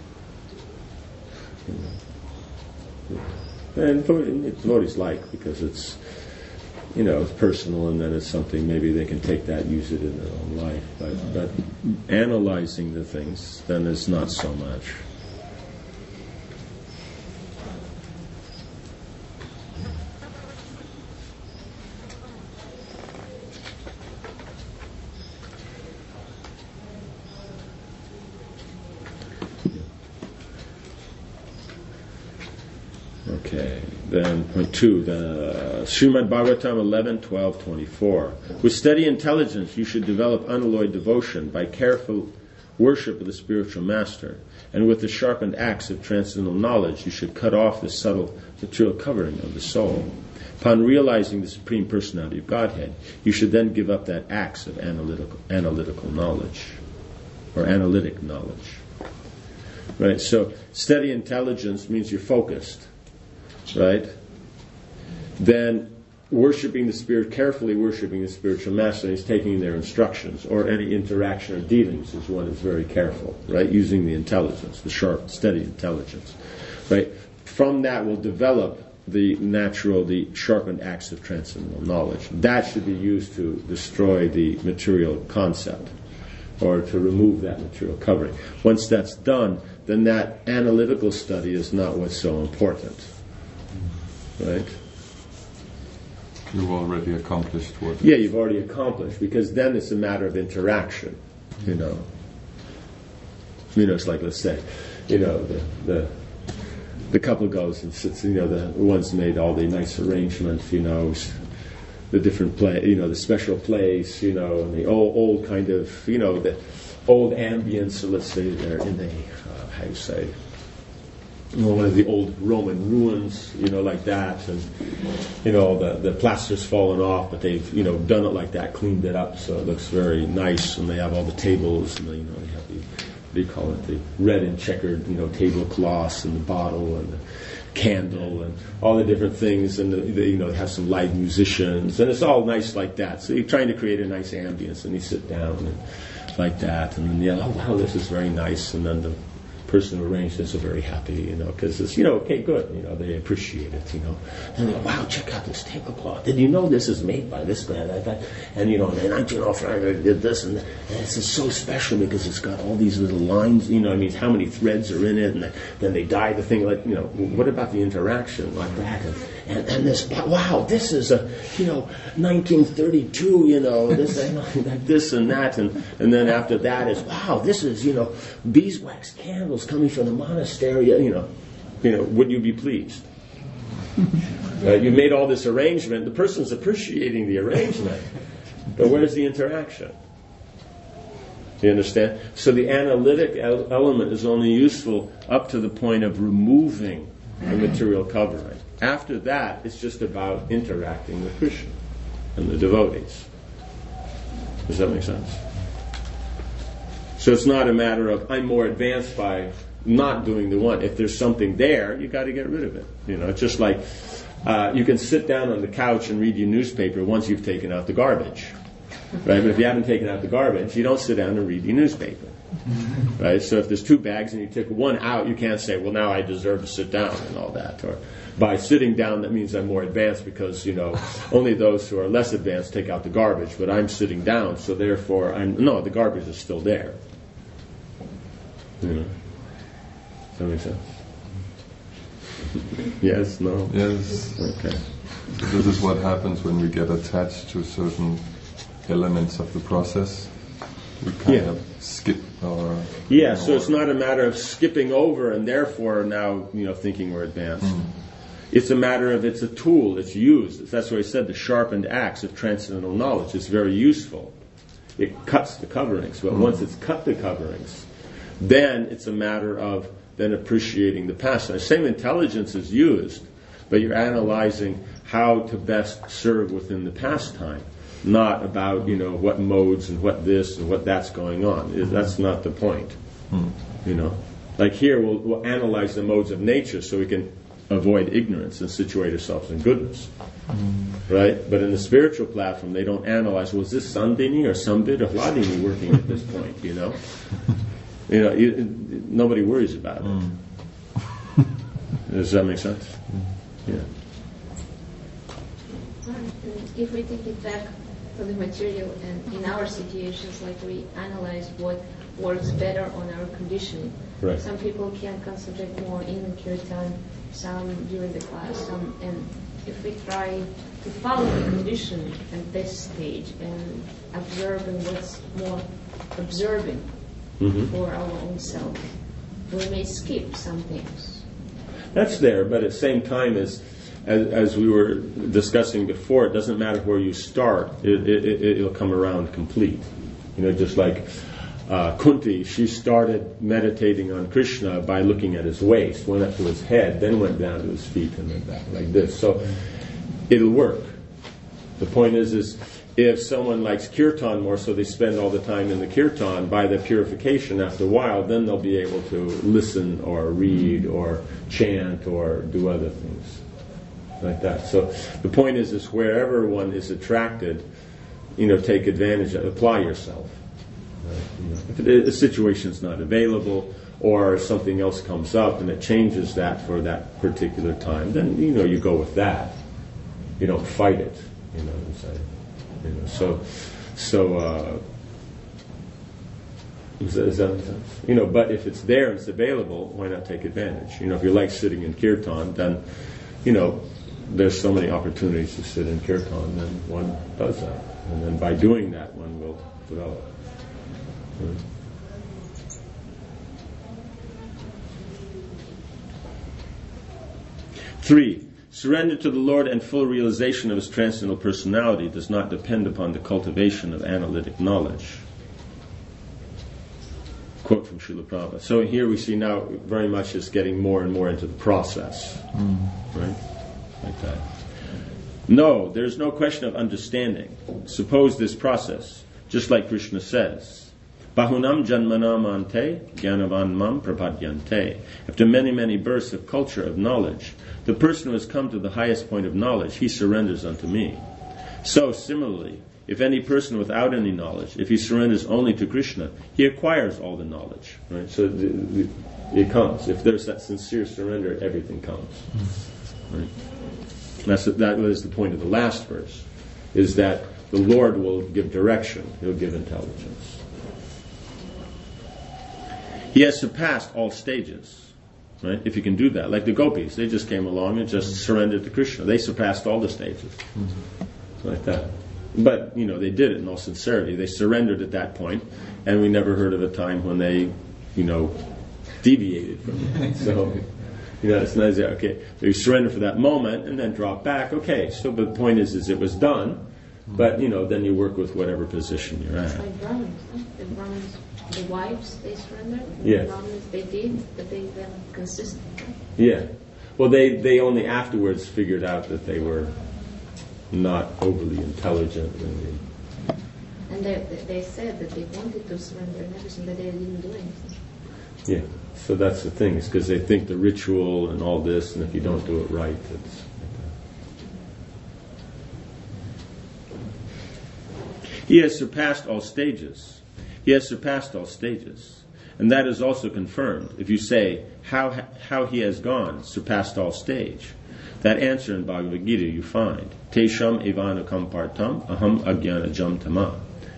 And devotees like, because it's, it's personal, and then it's something maybe they can take that, use it in their own life. But analyzing the things, then it's not so much. Okay, then point 2, the Srimad Bhagavatam 11:12-24. With steady intelligence, you should develop unalloyed devotion by careful worship of the spiritual master, and with the sharpened axe of transcendental knowledge, you should cut off the subtle material covering of the soul. Upon realizing the Supreme Personality of Godhead, you should then give up that axe of analytical knowledge, or analytic knowledge. Right. So steady intelligence means you're focused. Right? Then worshiping the spirit, carefully worshiping the spiritual master, he's taking their instructions, or any interaction or dealings is one is very careful, right? Using the intelligence, the sharp, steady intelligence. Right? From that will develop the sharpened axe of transcendental knowledge. That should be used to destroy the material concept, or to remove that material covering. Once that's done, then that analytical study is not what's so important. Right? You've already accomplished what? Yeah, you've already accomplished, because then it's a matter of interaction. It's like, let's say, the couple goes and sits. The one's made all the nice arrangements. The different play. The special place. And the old kind of. The old ambience. So let's say they're in the how you say. One of the old Roman ruins, like that, and the plaster's fallen off, but they've done it like that, cleaned it up, so it looks very nice. And they have all the tables, and they have the, what do you call it, the red and checkered tablecloths, and the bottle, and the candle, and all the different things, and they have some live musicians, and it's all nice like that. So you're trying to create a nice ambience, and you sit down and like that, and then oh wow, this is very nice, and then the person who arranged this are very happy, because it's, okay, good, they appreciate it, and they go, wow, check out this tablecloth. Did you know this is made by this guy, that guy? And, in 1905 did this, and this is so special because it's got all these little lines, how many threads are in it, and then they dye the thing, like, what about the interaction like that? And this, wow, this is a, 1932, this, like this and that, and then after that is, wow, this is, beeswax candles coming from the monastery, would you be pleased? You made all this arrangement, the person's appreciating the arrangement, but where's the interaction? You understand? So the analytic element is only useful up to the point of removing the material covering. After that, it's just about interacting with Krishna and the devotees. Does that make sense? So it's not a matter of, I'm more advanced by not doing the one. If there's something there, you got to get rid of it. It's just like you can sit down on the couch and read your newspaper once you've taken out the garbage. Right? But if you haven't taken out the garbage, you don't sit down and read your newspaper. Right? So if there's 2 bags and you took one out, you can't say, well, now I deserve to sit down and all that. Or by sitting down, that means I'm more advanced because, only those who are less advanced take out the garbage, but I'm sitting down, so therefore no, the garbage is still there. Does that make sense? Yes, no? Yes. Okay. This is what happens when we get attached to certain elements of the process. we kind Yeah. of skip or Yeah, so it's not a matter of skipping over and therefore now, thinking we're advanced. It's a matter of it's a tool, it's used. That's why I said the sharpened axe of transcendental knowledge is very useful. It cuts the coverings, but once it's cut the coverings, then it's a matter of then appreciating the past. The same intelligence is used, but you're analyzing how to best serve within the past time, not about, what modes and what this and what that's going on. That's not the point. Like here, we'll analyze the modes of nature so we can avoid ignorance and situate ourselves in goodness. Right? But in the spiritual platform, they don't analyze, was this Sandini or Sambit or Hladini working at this point, nobody worries about it. Does that make sense? Yeah. If we take it back to the material and in our situations, like we analyze what works better on our conditioning. Right. Some people can concentrate more in kirtan, some during the class, and if we try to follow the condition at this stage and observing what's more observing for our own self, we may skip some things. That's there, but at the same time as we were discussing before, it doesn't matter where you start, it'll come around complete. Just like Kunti, she started meditating on Krishna by looking at his waist, went up to his head, then went down to his feet and then back like this. So it'll work. The point is if someone likes kirtan more, so they spend all the time in the kirtan, by the purification after a while, then they'll be able to listen or read or chant or do other things like that. So the point is wherever one is attracted, take advantage of it, apply yourself. If a situation's not available or something else comes up and it changes that for that particular time, then you go with that. You don't fight it. Does that make sense? But if it's there and it's available, why not take advantage? If you like sitting in kirtan, then there's so many opportunities to sit in kirtan, then one does that, and then by doing that, one will develop. 3. Surrender to the Lord and full realization of His transcendental personality does not depend upon the cultivation of analytic knowledge. Quote from Srila Prabhupada. So here we see now very much is getting more and more into the process. Right? Like that. No, there's no question of understanding. Suppose this process, just like Krishna says, Bahunam janmanam ante gyanavan mam prapadyante. After many, many births of culture, of knowledge, the person who has come to the highest point of knowledge, he surrenders unto me. So, similarly, if any person without any knowledge, if he surrenders only to Krishna, he acquires all the knowledge. Right? So it comes. If there's that sincere surrender, everything comes. Right? That was the point of the last verse, is that the Lord will give direction. He'll give intelligence. He has surpassed all stages. Right? If you can do that. Like the gopis, they just came along and just surrendered to Krishna. They surpassed all the stages. Like that. But, they did it in all sincerity. They surrendered at that point, and we never heard of a time when they, deviated from it. So, it's nice. Okay, so you surrender for that moment and then drop back. Okay, so the point is it was done, but, then you work with whatever position you're at. It's like Brahmins, huh? The Brahmins, the wives, they surrendered. Yeah. The Brahmins, they did, but they then consistent. Right? Yeah. Well, they only afterwards figured out that they were not overly intelligent. And they said that they wanted to surrender and everything, but they didn't do anything. Yeah. So that's the thing, is because they think the ritual and all this, and if you don't do it right, it's... He has surpassed all stages. He has surpassed all stages. And that is also confirmed. If you say, how he has gone, surpassed all stage, that answer in Bhagavad Gita you find, Tesham evanukam partam aham agyana jam tama.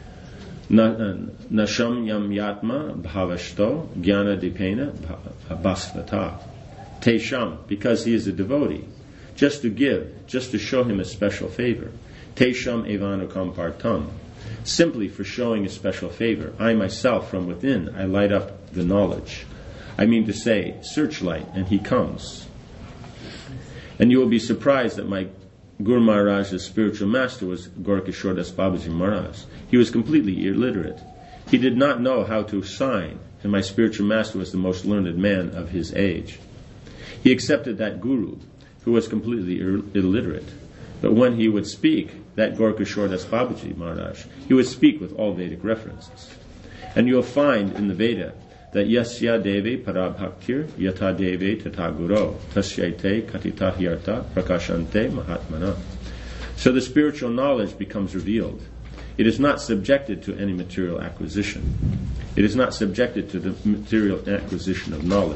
Nasham yam yatma bhavashto jnana dipena bhasvata. Tesham, because he is a devotee, just to give, just to show him a special favor. Tesham evanukam partam. simply for showing a special favor. I myself, from within, I light up the knowledge. I mean to say, searchlight, and he comes. And you will be surprised that my Guru Maharaj's spiritual master was Gaurkishore Das Babaji Maharaj. He was completely illiterate. He did not know how to sign, and my spiritual master was the most learned man of his age. He accepted that Guru, who was completely illiterate. But when he would speak, that Gaurkishore Das Babaji Maharaj, he would speak with all Vedic references. And you'll find in the Veda that Yasya Deve Parabhaktir Yata Deve Tata Guru Tasyaite Katita Hyarta Prakashante Mahatmana. So the spiritual knowledge becomes revealed. It is not subjected to any material acquisition. It is not subjected to the material acquisition of knowledge.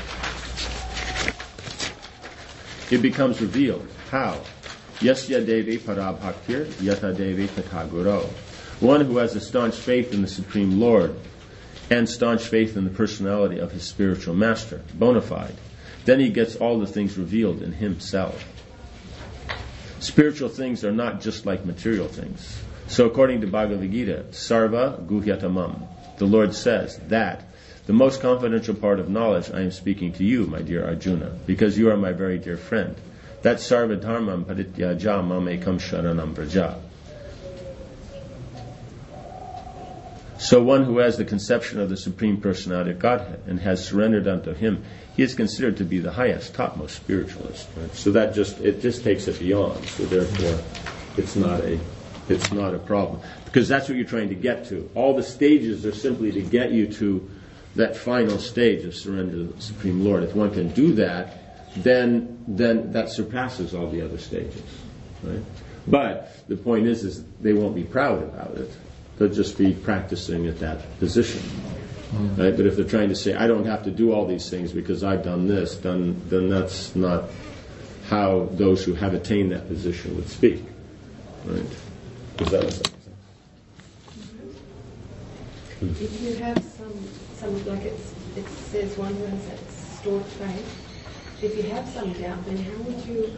It becomes revealed. How? Yasya Devi Parabhaktir Yata Devi Tata Guru. One who has a staunch faith in the Supreme Lord and staunch faith in the personality of his spiritual master, bona fide, then he gets all the things revealed in himself. Spiritual things are not just like material things. So according to Bhagavad Gita, Sarva Guhyatamam, the Lord says that the most confidential part of knowledge I am speaking to you, my dear Arjuna, because you are my very dear friend. That Sarva Dharmam Parityaja Mamekam Sharanam Vraja. So one who has the conception of the Supreme Personality of Godhead and has surrendered unto Him, he is considered to be the highest, topmost spiritualist. Right? So that just takes it beyond. So therefore, it's not a problem, because that's what you're trying to get to. All the stages are simply to get you to that final stage of surrender to the Supreme Lord. If one can do that, then that surpasses all the other stages. Right? But the point is they won't be proud about it. They'll just be practicing at that position. Right? But if they're trying to say, I don't have to do all these things because I've done this, then that's not how those who have attained that position would speak. Right? Does that make sense? If you have some like it says one who has that stored faith, if you have some doubt, then how would you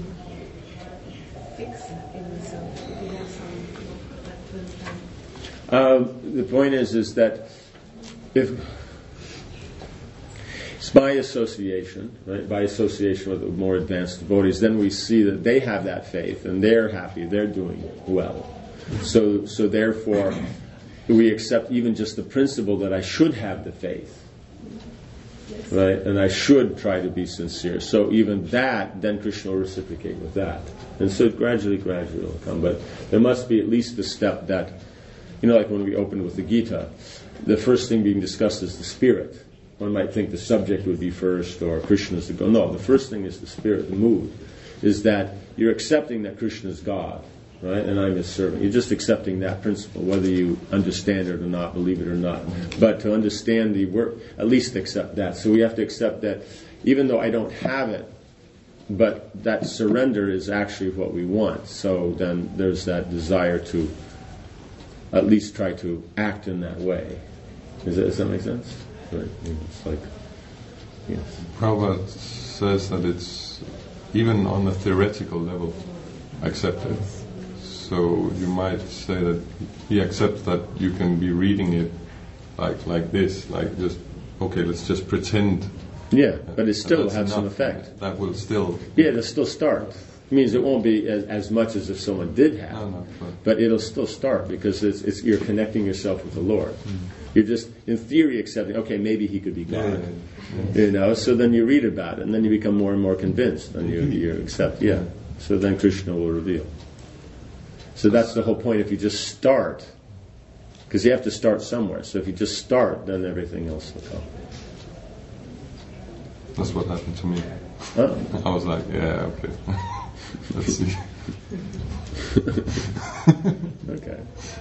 fix it in yourself if you have some that first faith? The point is that if it's by association, right, by association with the more advanced devotees, then we see that they have that faith and they're happy, they're doing well. So therefore, we accept even just the principle that I should have the faith, right, and I should try to be sincere. So even that, then Krishna will reciprocate with that, and so gradually will come. But there must be at least the step that, like when we opened with the Gita, the first thing being discussed is the spirit. One might think the subject would be first or Krishna's the goal. No, the first thing is the spirit, the mood, is that you're accepting that Krishna is God, right, and I'm His servant. You're just accepting that principle, whether you understand it or not, believe it or not. But to understand the work, at least accept that. So we have to accept that even though I don't have it, but that surrender is actually what we want. So then there's that desire to at least try to act in that way. Does that make sense? Right. It's like, yes. Prabhupada says that it's even on the theoretical level accepted. So you might say that he accepts that you can be reading it like this, like just, okay, let's just pretend. Yeah, but it still has some effect. That will still... Yeah, it'll still start. It means it won't be as much as if someone did have, but it'll still start because it's you're connecting yourself with the Lord. You're just, in theory, accepting, okay, maybe He could be God. So then you read about it, and then you become more and more convinced, and you accept, so then Krishna will reveal. So that's the whole point. If you just start, because you have to start somewhere, so if you just start, then everything else will come. That's what happened to me. Oh. I was like, yeah, okay. Let's see. Okay.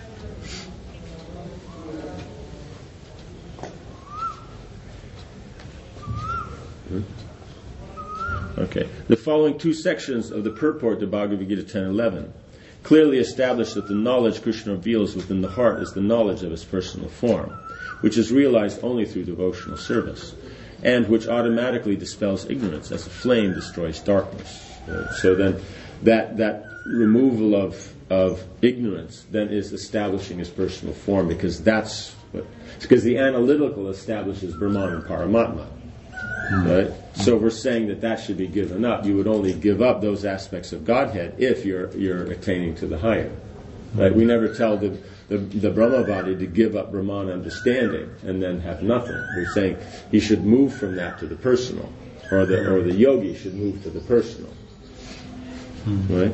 Okay. The following two sections of the purport to Bhagavad Gita 10:11 clearly establish that the knowledge Krishna reveals within the heart is the knowledge of His personal form, which is realized only through devotional service, and which automatically dispels ignorance as a flame destroys darkness. So then that removal of of ignorance then is establishing his personal form, because the analytical establishes Brahman and Paramatma. Right? So we're saying that should be given up. You would only give up those aspects of Godhead if you're attaining to the higher. Right? We never tell the Brahmavadi to give up Brahman understanding and then have nothing. We're saying he should move from that to the personal, or the yogi should move to the personal. Right?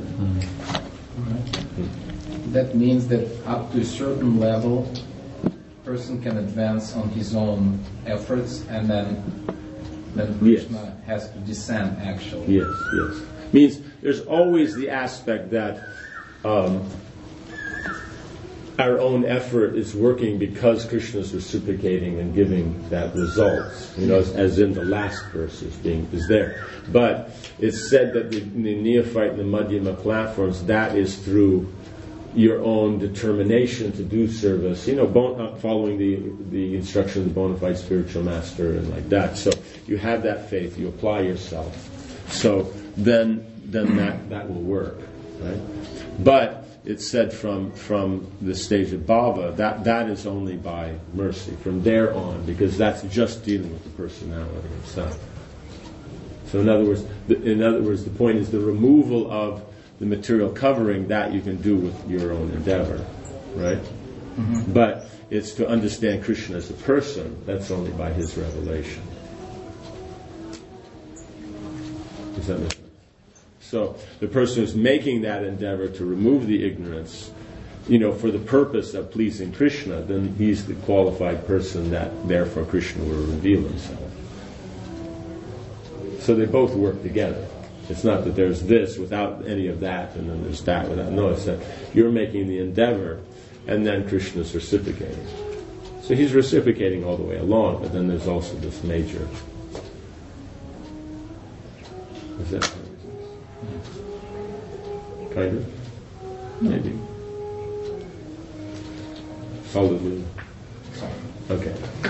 That means that up to a certain level, person can advance on his own efforts, and then Krishna has to descend, actually. Yes. Means there's always the aspect that our own effort is working because Krishna is reciprocating and giving that results. As in the last verse is there. But it's said that the neophyte and the Madhyama platforms, that is through your own determination to do service, following the instruction of the bona fide spiritual master and like that. So you have that faith, you apply yourself. So then that will work, right? But it's said from the stage of bhava that is only by mercy from there on, because that's just dealing with the personality itself. So in other words, the point is the removal of the material covering that you can do with your own endeavor, right? Mm-hmm. But it's to understand Krishna as a person, that's only by his revelation. Does that make sense? So the person who's making that endeavor to remove the ignorance, for the purpose of pleasing Krishna, then he's the qualified person that therefore Krishna will reveal himself. So they both work together. It's not that there's this without any of that, and then there's that without. No, it's that you're making the endeavor, and then Krishna's reciprocating. So he's reciprocating all the way along, but then there's also this major. Is that kind of? Maybe. Solidly. Okay.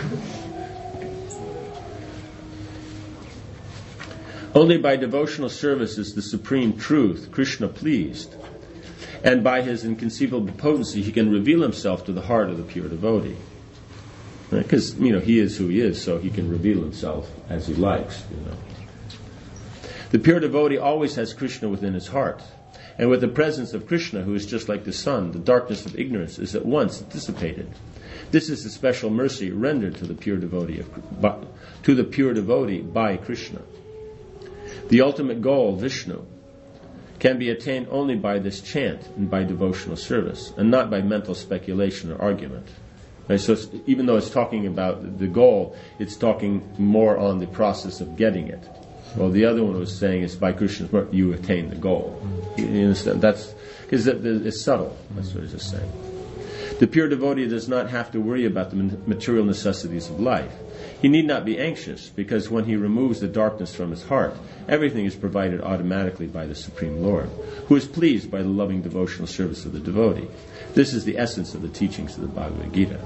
Only by devotional service is the supreme truth, Krishna, pleased. And by his inconceivable potency, he can reveal himself to the heart of the pure devotee. Because, he is who he is, so he can reveal himself as he likes, The pure devotee always has Krishna within his heart. And with the presence of Krishna, who is just like the sun, the darkness of ignorance is at once dissipated. This is the special mercy rendered to the pure devotee by Krishna. The ultimate goal, Vishnu, can be attained only by this chant and by devotional service, and not by mental speculation or argument. Right? So even though it's talking about the goal, it's talking more on the process of getting it. Well, the other one was saying is by Krishna's work you attain the goal. You understand? That's because it's subtle. That's what it's just saying. The pure devotee does not have to worry about the material necessities of life. He need not be anxious, because when he removes the darkness from his heart, everything is provided automatically by the Supreme Lord, who is pleased by the loving devotional service of the devotee. This is the essence of the teachings of the Bhagavad Gita.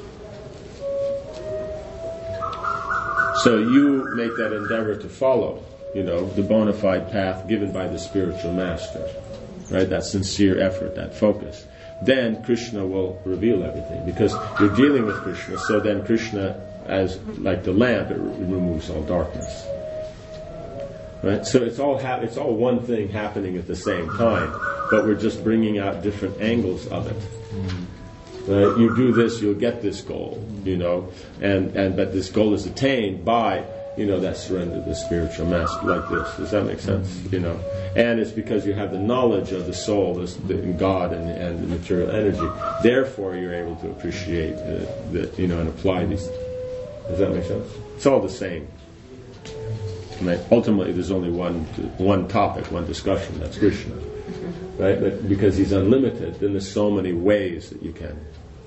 So you make that endeavor to follow, the bona fide path given by the spiritual master, right? That sincere effort, that focus. Then Krishna will reveal everything, because you're dealing with Krishna. So then Krishna, as like the lamp, it removes all darkness. Right? So it's all one thing happening at the same time, but we're just bringing out different angles of it. Right? You do this, you'll get this goal, but this goal is attained by that surrender to the spiritual master, like this. Does that make sense? And it's because you have the knowledge of the soul, in God and the material energy. Therefore, you're able to appreciate and apply these. Does that make sense? It's all the same. And ultimately, there's only one topic, one discussion. That's Krishna, right? But because he's unlimited, then there's so many ways that you can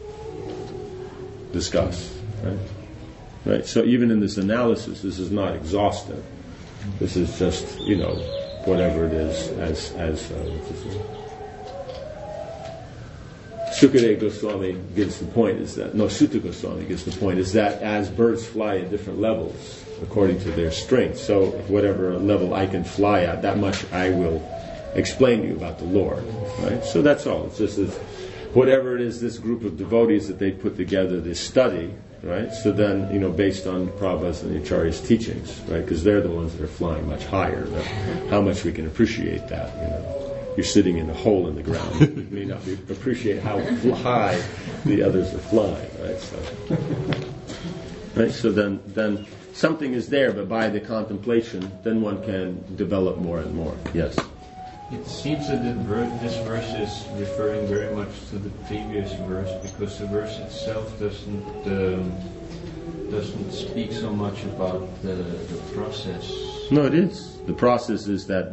discuss, right? Right. So even in this analysis, this is not exhaustive. This is just whatever it is Sukadeva Goswami gives the point Sutta Goswami gives the point is that as birds fly at different levels according to their strength, so whatever level I can fly at, that much I will explain to you about the Lord, right? So that's all. It's just this, whatever it is, this group of devotees that they put together, this study, right? So then, based on Prabhupada's and the Acharya's teachings, right? Because they're the ones that are flying much higher. How much we can appreciate that, You're sitting in a hole in the ground. You may not appreciate how high the others are flying, right? So then something is there, but by the contemplation, then one can develop more and more. Yes. It seems that this verse is referring very much to the previous verse, because the verse itself doesn't speak so much about the process. No, it is. The process is that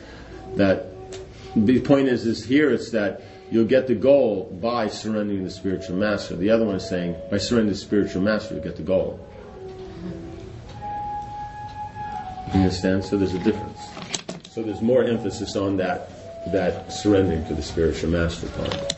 the point is here it's that you'll get the goal by surrendering to the spiritual master. The other one is saying by surrendering to the spiritual master you'll get the goal. You understand? So there's a difference. So there's more emphasis on that surrendering to the spiritual master part.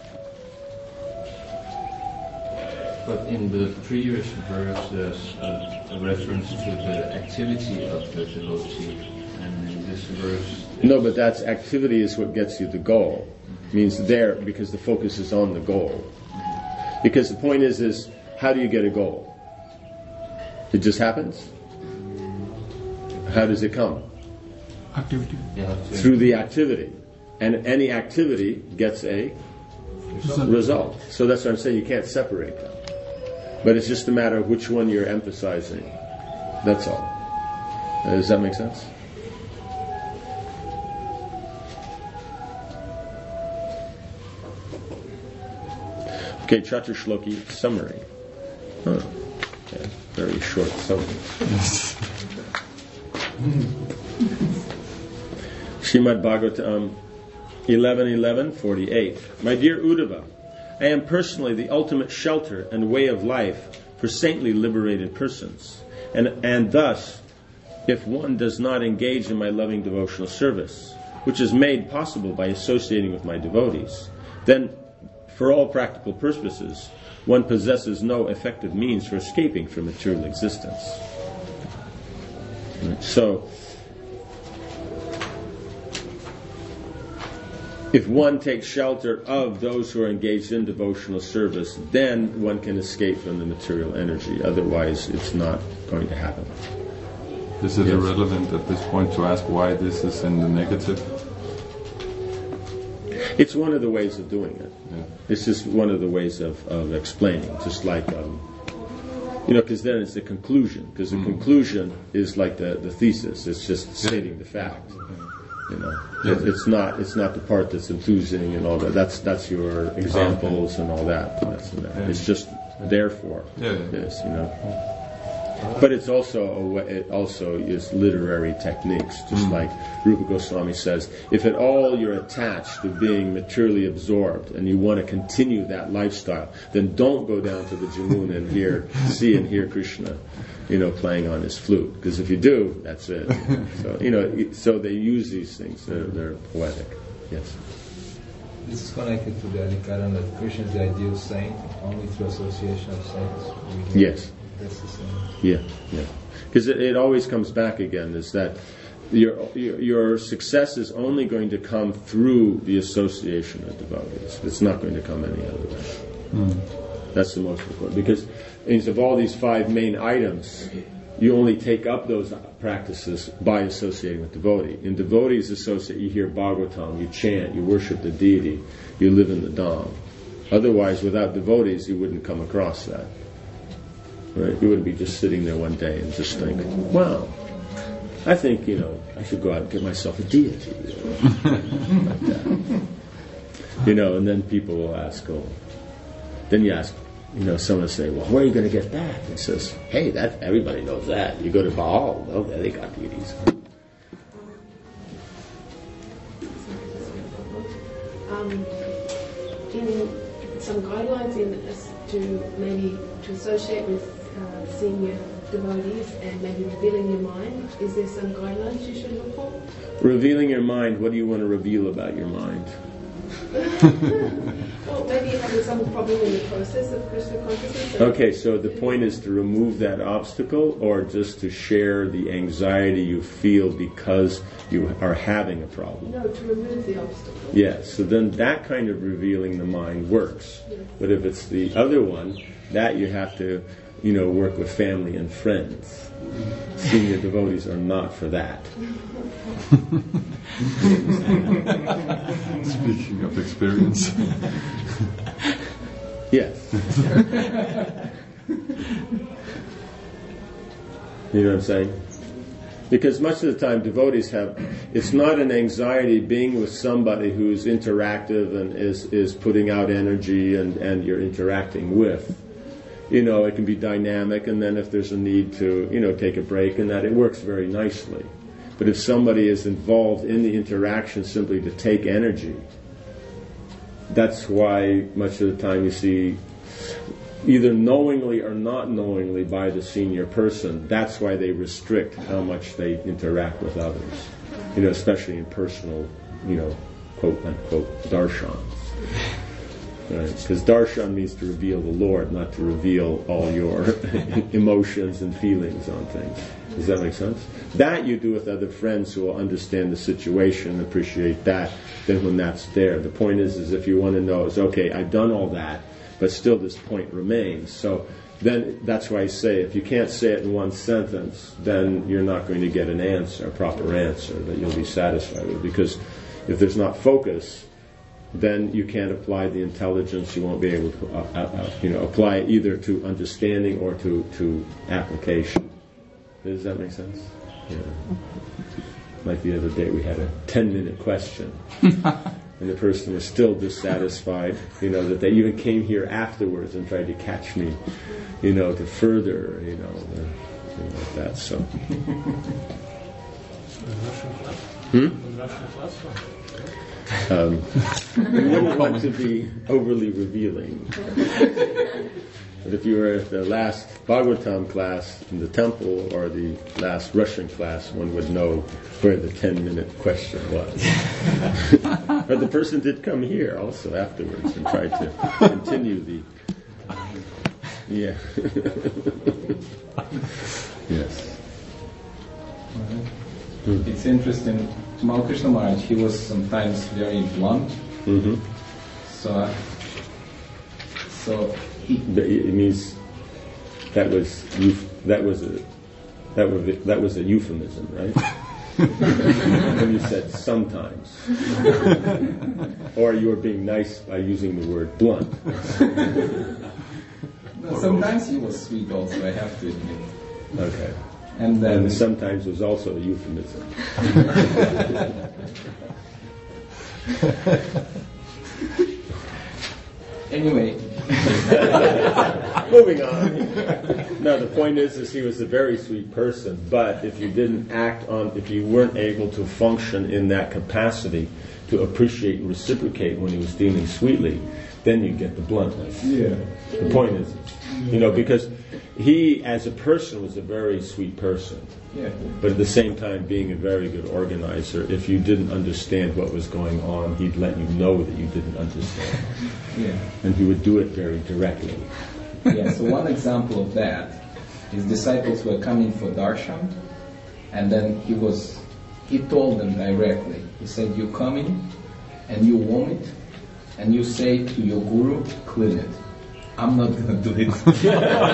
But in the previous verse there's a reference to the activity of the devotee, and in this verse... No, but that's activity is what gets you the goal. Means there, because the focus is on the goal. Because the point is how do you get a goal? It just happens? How does it come? Activity. Through the activity. And any activity gets a result. So that's what I'm saying, you can't separate them. But it's just a matter of which one you're emphasizing. That's all. Does that make sense? Okay, Chaturshloki summary. Okay, very short summary. Srimad Bhagavatam 11:11:48. My dear Uddhava, I am personally the ultimate shelter and way of life for saintly liberated persons. And thus, if one does not engage in my loving devotional service, which is made possible by associating with my devotees, then, for all practical purposes, one possesses no effective means for escaping from material existence. So, if one takes shelter of those who are engaged in devotional service, then one can escape from the material energy. Otherwise, it's not going to happen. Is it irrelevant at this point to ask why this is in the negative? It's one of the ways of doing it. Yeah. It's just one of the ways of explaining. Just like, because then it's the conclusion. Because the conclusion is like the thesis. It's just stating the fact. It's not the part that's enthusing and all that. That's your examples and all that. It's just therefore. Yes, But it's also it also is literary techniques, just like Rupa Goswami says. If at all you're attached to being materially absorbed and you want to continue that lifestyle, then don't go down to the Jamuna and see and hear Krishna, playing on his flute. Because if you do, that's it. So so they use these things. They're poetic. Yes. This is connected to the Adhikaran that Krishna is the ideal saint only through association of saints. Yes. That's the same. Yeah. Because it always comes back again, is that your success is only going to come through the association of devotees. It's not going to come any other way. That's the most important. Because of all these 5 main items, you only take up those practices by associating with devotee. In devotees associate, you hear Bhagavatam, you chant, you worship the deity, you live in the Dham. Otherwise, without devotees, you wouldn't come across that. Right? You wouldn't be just sitting there one day and just think, wow, I think, I should go out and get myself a deity. Like that. And then people will ask, then you ask, someone will say, well, where are you going to get that? And he says, hey, that everybody knows that. You go to Baal, they got deities. In some guidelines to associate with senior devotees and maybe revealing your mind, is there some guidelines you should look for? Revealing your mind, what do you want to reveal about your mind? Well, maybe having some problem in the process of Krishna consciousness? Okay, so the point is to remove that obstacle, or just to share the anxiety you feel because you are having a problem? No, to remove the obstacle. Yes, so then that kind of revealing the mind works. Yes. But if it's the other one, that you have to, work with family and friends. Senior devotees are not for that. Speaking of experience. Yes. You know what I'm saying? Because much of the time devotees it's not an anxiety being with somebody who's interactive and is putting out energy and you're interacting with. It can be dynamic, and then if there's a need to, take a break and that, it works very nicely. But if somebody is involved in the interaction simply to take energy, that's why much of the time you see, either knowingly or not knowingly by the senior person, that's why they restrict how much they interact with others. Especially in personal, quote unquote, darshans. Right? Because darshan means to reveal the Lord, not to reveal all your emotions and feelings on things. Does that make sense? That you do with other friends who will understand the situation and appreciate that, then when that's there. The point is if you want to know, okay, I've done all that, but still this point remains. So then that's why I say, if you can't say it in one sentence, then you're not going to get an answer, a proper answer that you'll be satisfied with. Because if there's not focus, then you can't apply the intelligence. You won't be able to apply it either to understanding or to application. Does that make sense? Yeah. Like the other day we had a 10-minute question. And the person was still dissatisfied, that they even came here afterwards and tried to catch me, to further, things like that. So. We wouldn't want to be overly revealing. But if you were at the last Bhagavatam class in the temple or the last Russian class, one would know where the 10-minute question was. But the person did come here also afterwards and tried to continue the... Yeah. Yes. It's interesting. Tamal Krishna Maharaj, he was sometimes very blunt. Mm-hmm. So he... It means that was a euphemism, right? When you said sometimes, or you were being nice by using the word blunt. No, sometimes he was sweet also, I have to admit. Okay. And then sometimes was also a euphemism. Anyway. Moving on. No, the point is he was a very sweet person, but if you if you weren't able to function in that capacity to appreciate and reciprocate when he was dealing sweetly, then you get the bluntness. Yeah. The point is, because he as a person was a very sweet person. Yeah. But at the same time being a very good organizer, if you didn't understand what was going on, he'd let you know that you didn't understand. Yeah. And he would do it very directly. Yeah, so one example of that, his disciples were coming for darshan, and then he told them directly, he said, you come in and you vomit, and you say to your guru, clean it. I'm not going to do it.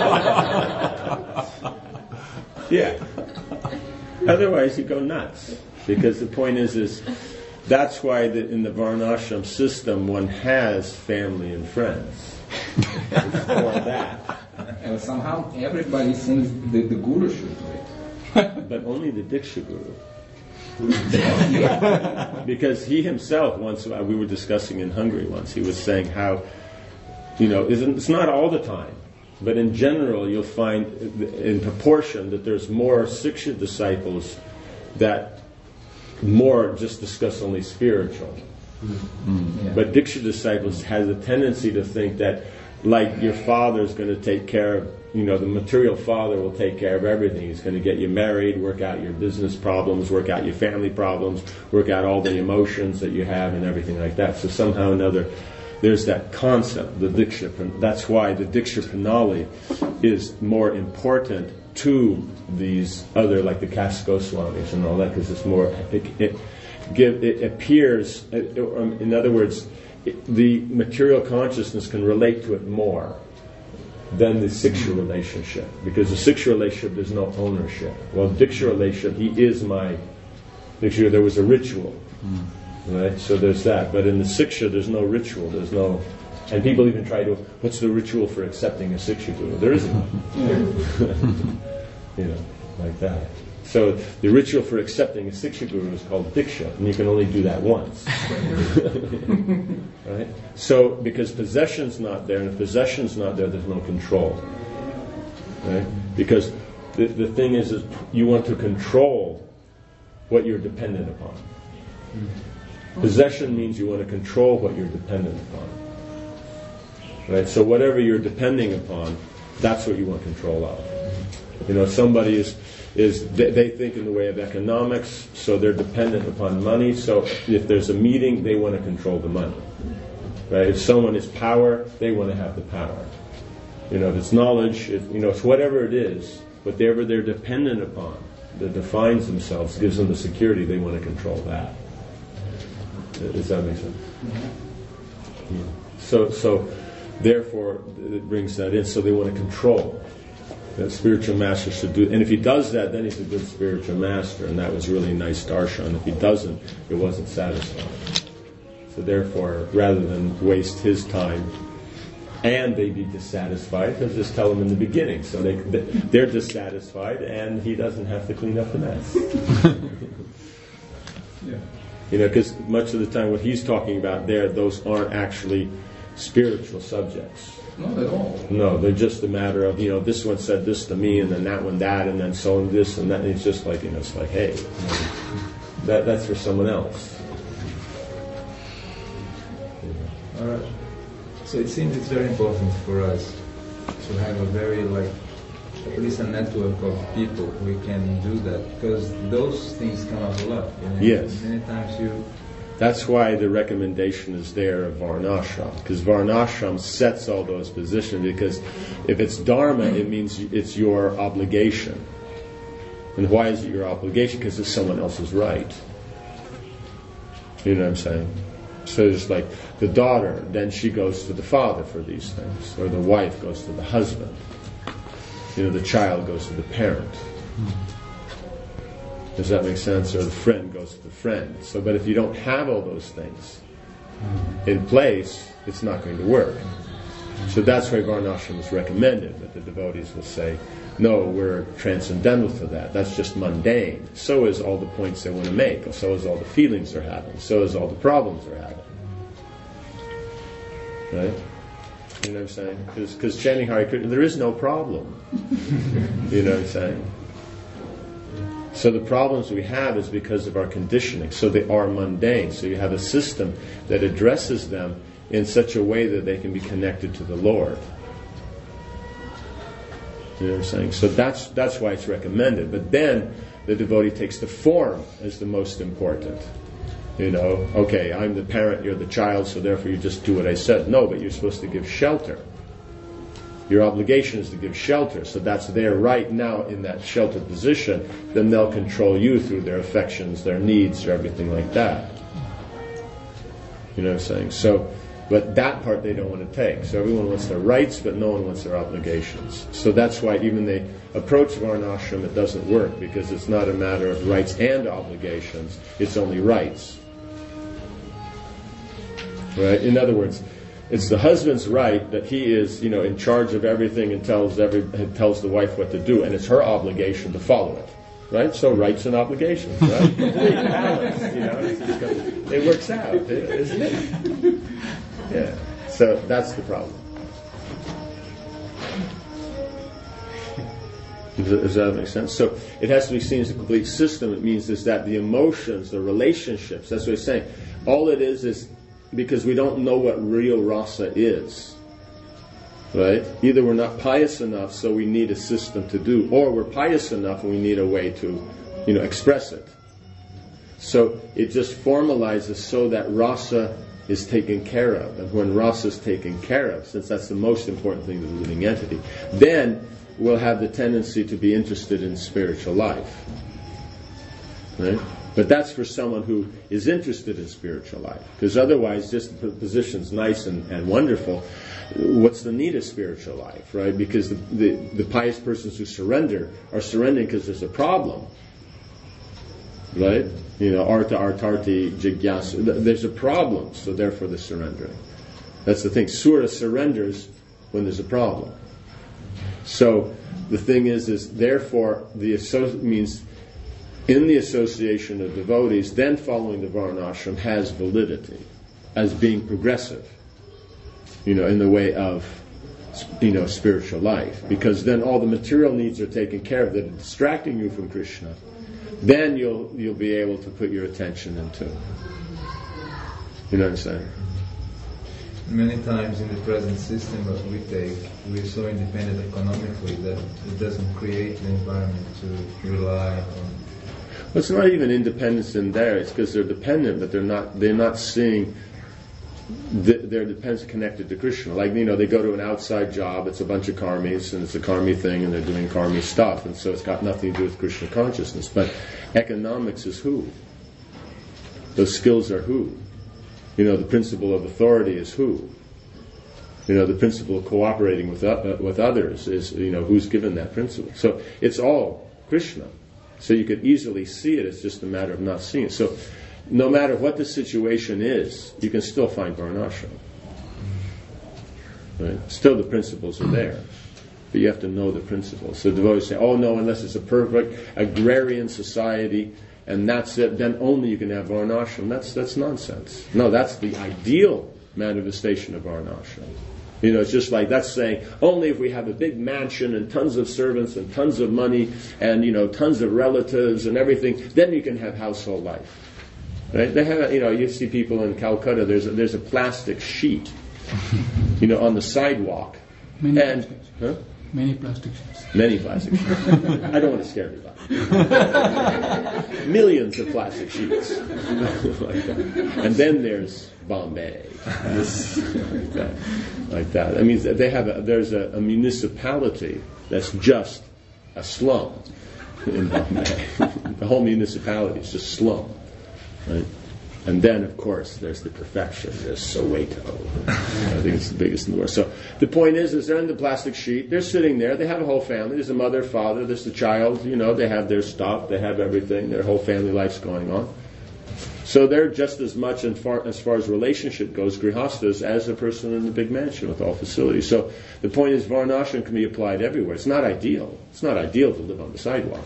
Yeah. Otherwise you go nuts. Because the point is that's why in the Varnashram system one has family and friends. It's for that. And somehow everybody thinks that the guru should do it. But only the Diksha Guru. Because he himself once, we were discussing in Hungary once, he was saying how, it's not all the time, but in general you'll find in proportion that there's more Siksha disciples that more just discuss only spiritual. Mm-hmm. Yeah. But Diksha disciples has a tendency to think that like your father's going to take care of, the material father will take care of everything. He's going to get you married, work out your business problems, work out your family problems, work out all the emotions that you have and everything like that. So somehow or another, there's that concept, the Diksha. That's why the Diksha Pranali is more important to these other, like the caste Goswamis and all that, because it's more, it appears, in other words, the material consciousness can relate to it more than the Siksha relationship, because the Siksha relationship there's no ownership. Well, Diksha relationship, he is my Diksha. There was a ritual, right? So there's that. But in the Siksha, there's no ritual. There's no, and people even try to, what's the ritual for accepting a Siksha Guru? There isn't one. Like that. So the ritual for accepting a Siksha Guru is called Diksha, and you can only do that once. Right? So, because possession's not there, and if possession's not there, there's no control. Right? Because the thing is you want to control what you're dependent upon. Possession means you want to control what you're dependent upon. Right? So whatever you're depending upon, that's what you want control of. Somebody they think in the way of economics, so they're dependent upon money. So if there's a meeting, they want to control the money. Right? If someone is power, they want to have the power. If it's knowledge, it's whatever it is, whatever they're dependent upon, that defines themselves, gives them the security, they want to control that. Does that make sense? Yeah. So therefore, it brings that in. So they want to control. That spiritual master should do, and if he does that, then he's a good spiritual master, and that was really nice darshan. If he doesn't, it wasn't satisfying. So therefore, rather than waste his time, and they be dissatisfied, let's just tell them in the beginning, so they're dissatisfied, and he doesn't have to clean up the mess. Because much of the time, what he's talking about there, those aren't actually spiritual subjects. Not at all. No, they're just a matter of, this one said this to me, and then that one that, and then so on this and that. And it's just like, it's like, hey, that's for someone else. All right. So it seems it's very important for us to have a very, at least a network of people we can do that, because those things come up a lot. Yes. Many times That's why the recommendation is there of Varnashram, because Varnashram sets all those positions, because if it's Dharma, it means it's your obligation. And why is it your obligation? Because it's someone else's right. You know what I'm saying? So it's like the daughter, then she goes to the father for these things, or the wife goes to the husband. The child goes to the parent. Does that make sense? Or the friend goes to the friend. So, but if you don't have all those things in place, it's not going to work. So that's why Varnashram is recommended, that the devotees will say, no, we're transcendental to that. That's just mundane. So is all the points they want to make. So is all the feelings they're having. So is all the problems they're having. Right? You know what I'm saying? Because chanting Hare Krishna, there is no problem. You know what I'm saying? So the problems we have is because of our conditioning. So they are mundane. So you have a system that addresses them in such a way that they can be connected to the Lord. You know what I'm saying? So that's why it's recommended. But then the devotee takes the form as the most important. Okay, I'm the parent, you're the child, so therefore you just do what I said. No, but you're supposed to give shelter. Your obligation is to give shelter, so that's their right now in that shelter position. Then they'll control you through their affections, their needs, or everything like that. You know what I'm saying? So, but that part they don't want to take. So everyone wants their rights, but no one wants their obligations. So that's why even they approach Varnashram, it doesn't work, because it's not a matter of rights and obligations. It's only rights. Right? In other words, it's the husband's right that he is, in charge of everything and tells the wife what to do, and it's her obligation to follow it. Right? So rights and obligations, right? Balance, it works out, isn't it? Yeah. So that's the problem. Does that make sense? So it has to be seen as a complete system. It means is that the emotions, the relationships, that's what he's saying. All it is because we don't know what real rasa is. Right? Either we're not pious enough, so we need a system to do, or we're pious enough and we need a way to, express it. So it just formalizes so that rasa is taken care of, and when rasa is taken care of, since that's the most important thing to the living entity, then we'll have the tendency to be interested in spiritual life. Right? But that's for someone who is interested in spiritual life. Because otherwise, just the position's nice and wonderful. What's the need of spiritual life, right? Because the pious persons who surrender are surrendering because there's a problem. Right? Artha, artarti, jigyasa. There's a problem, so therefore they're surrendering. That's the thing. Sura surrenders when there's a problem. So the thing is therefore means in the association of devotees, then following the varnashram has validity as being progressive, in the way of, spiritual life. Because then all the material needs are taken care of that are distracting you from Krishna. Then you'll be able to put your attention into. You know what I'm saying? Many times in the present system that we take, we're so independent economically that it doesn't create the environment to rely on. Well, it's not even independence in there. It's because they're dependent, but they're not seeing their dependence connected to Krishna. Like, they go to an outside job, it's a bunch of karmis, and it's a karmi thing, and they're doing karmi stuff, and so it's got nothing to do with Krishna consciousness. But economics is who? Those skills are who? The principle of authority is who? The principle of cooperating with others is, who's given that principle. So it's all Krishna. So you could easily see it, it's just a matter of not seeing it. So no matter what the situation is, you can still find varnashram. Right? Still the principles are there. But you have to know the principles. So devotees say, oh no, unless it's a perfect agrarian society, and that's it, then only you can have varnashram. That's nonsense. No, that's the ideal manifestation of varnashram. It's just like that's saying only if we have a big mansion and tons of servants and tons of money and tons of relatives and everything, then you can have household life. Right? They have you see people in Calcutta. There's a plastic sheet, on the sidewalk. Many plastic sheets. Many plastic sheets. I don't want to scare everybody. Millions of plastic sheets. Like that. And then there's Bombay. Like that. I mean, there's a municipality that's just a slum in Bombay. The whole municipality is just slum. Right? And then, of course, there's the perfection. There's Soweto. I think it's the biggest in the world. So the point is they're in the plastic sheet. They're sitting there. They have a whole family. There's a mother, father. There's the child. They have their stuff. They have everything. Their whole family life's going on. So they're just as much as far as relationship goes, grihastas, as a person in the big mansion with all facilities. So the point is varnashram can be applied everywhere. It's not ideal. It's not ideal to live on the sidewalk.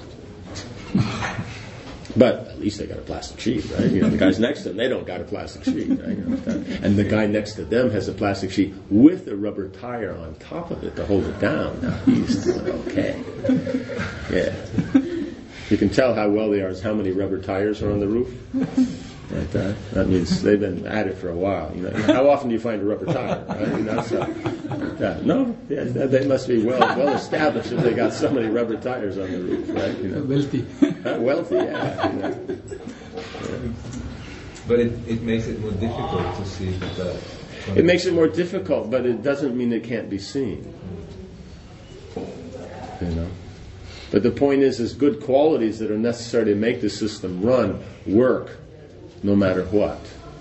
But at least they got a plastic sheet, right? The guys next to them, they don't got a plastic sheet, right? And the guy next to them has a plastic sheet with a rubber tire on top of it to hold it down. Now he's doing okay. Yeah. You can tell how well they are is how many rubber tires are on the roof. Like that. That means they've been at it for a while. How often do you find a rubber tire? Right? So, no, yeah, they must be well established if they got so many rubber tires on the roof, right? Wealthy. Wealthy, yeah. But it makes it more difficult to see that. It makes it more difficult, but it doesn't mean it can't be seen. But the point is good qualities that are necessary to make the system run work no matter what.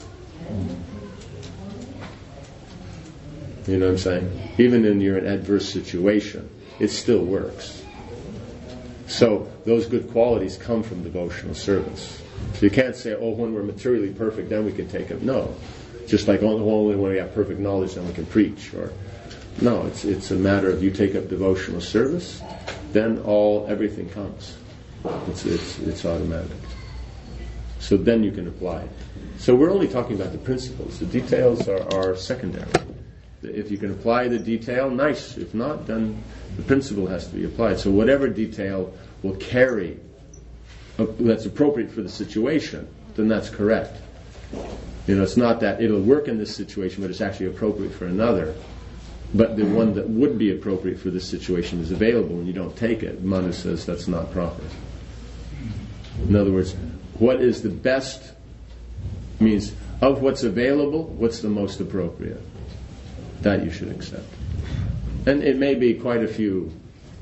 You know what I'm saying? Even in an adverse situation, it still works. So those good qualities come from devotional service. So you can't say, when we're materially perfect, then we can take them. No. Just like only when we have perfect knowledge, then we can preach. No, it's a matter of you take up devotional service, then everything comes. It's automatic. So then you can apply it. So we're only talking about the principles. The details are secondary. If you can apply the detail, nice. If not, then the principle has to be applied. So whatever detail will carry, that's appropriate for the situation, then that's correct. It's not that it'll work in this situation, but it's actually appropriate for another. But the one that would be appropriate for this situation is available and you don't take it. Manu says that's not proper. In other words, what is the best means of what's available, what's the most appropriate. That you should accept. And it may be quite a few,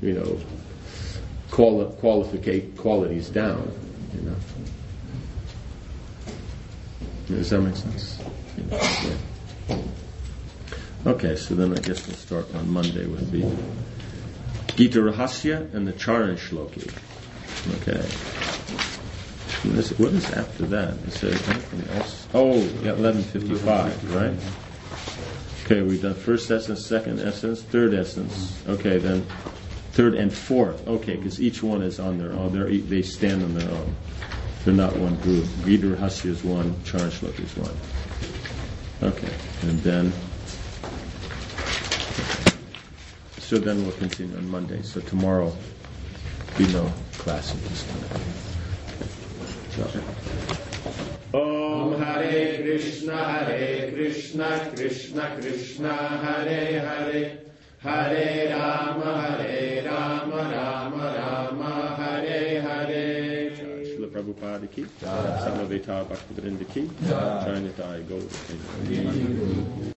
qualities down, Does that make sense? Yeah. Okay, so then I guess we'll start on Monday with the Gita Rahasya and the Charan Shloki. Okay. What is after that? Is there anything else? Oh, yeah, 11:55, right? Okay, we've done first essence, second essence, third essence. Okay, then third and fourth. Okay, because each one is on their own. They stand on their own. They're not one group. Gita Rahasya is one, Charan Shloki is one. Okay, and then... So then we'll continue on Monday. So tomorrow, be no class at this time. Om Hare Krishna, Krishna Krishna, Hare Hare, Hare Rama, Rama Rama, Hare Hare. Srila Prabhupada ki, Samaveta Bhaktivinoda ki, Jai Nitai Gaur.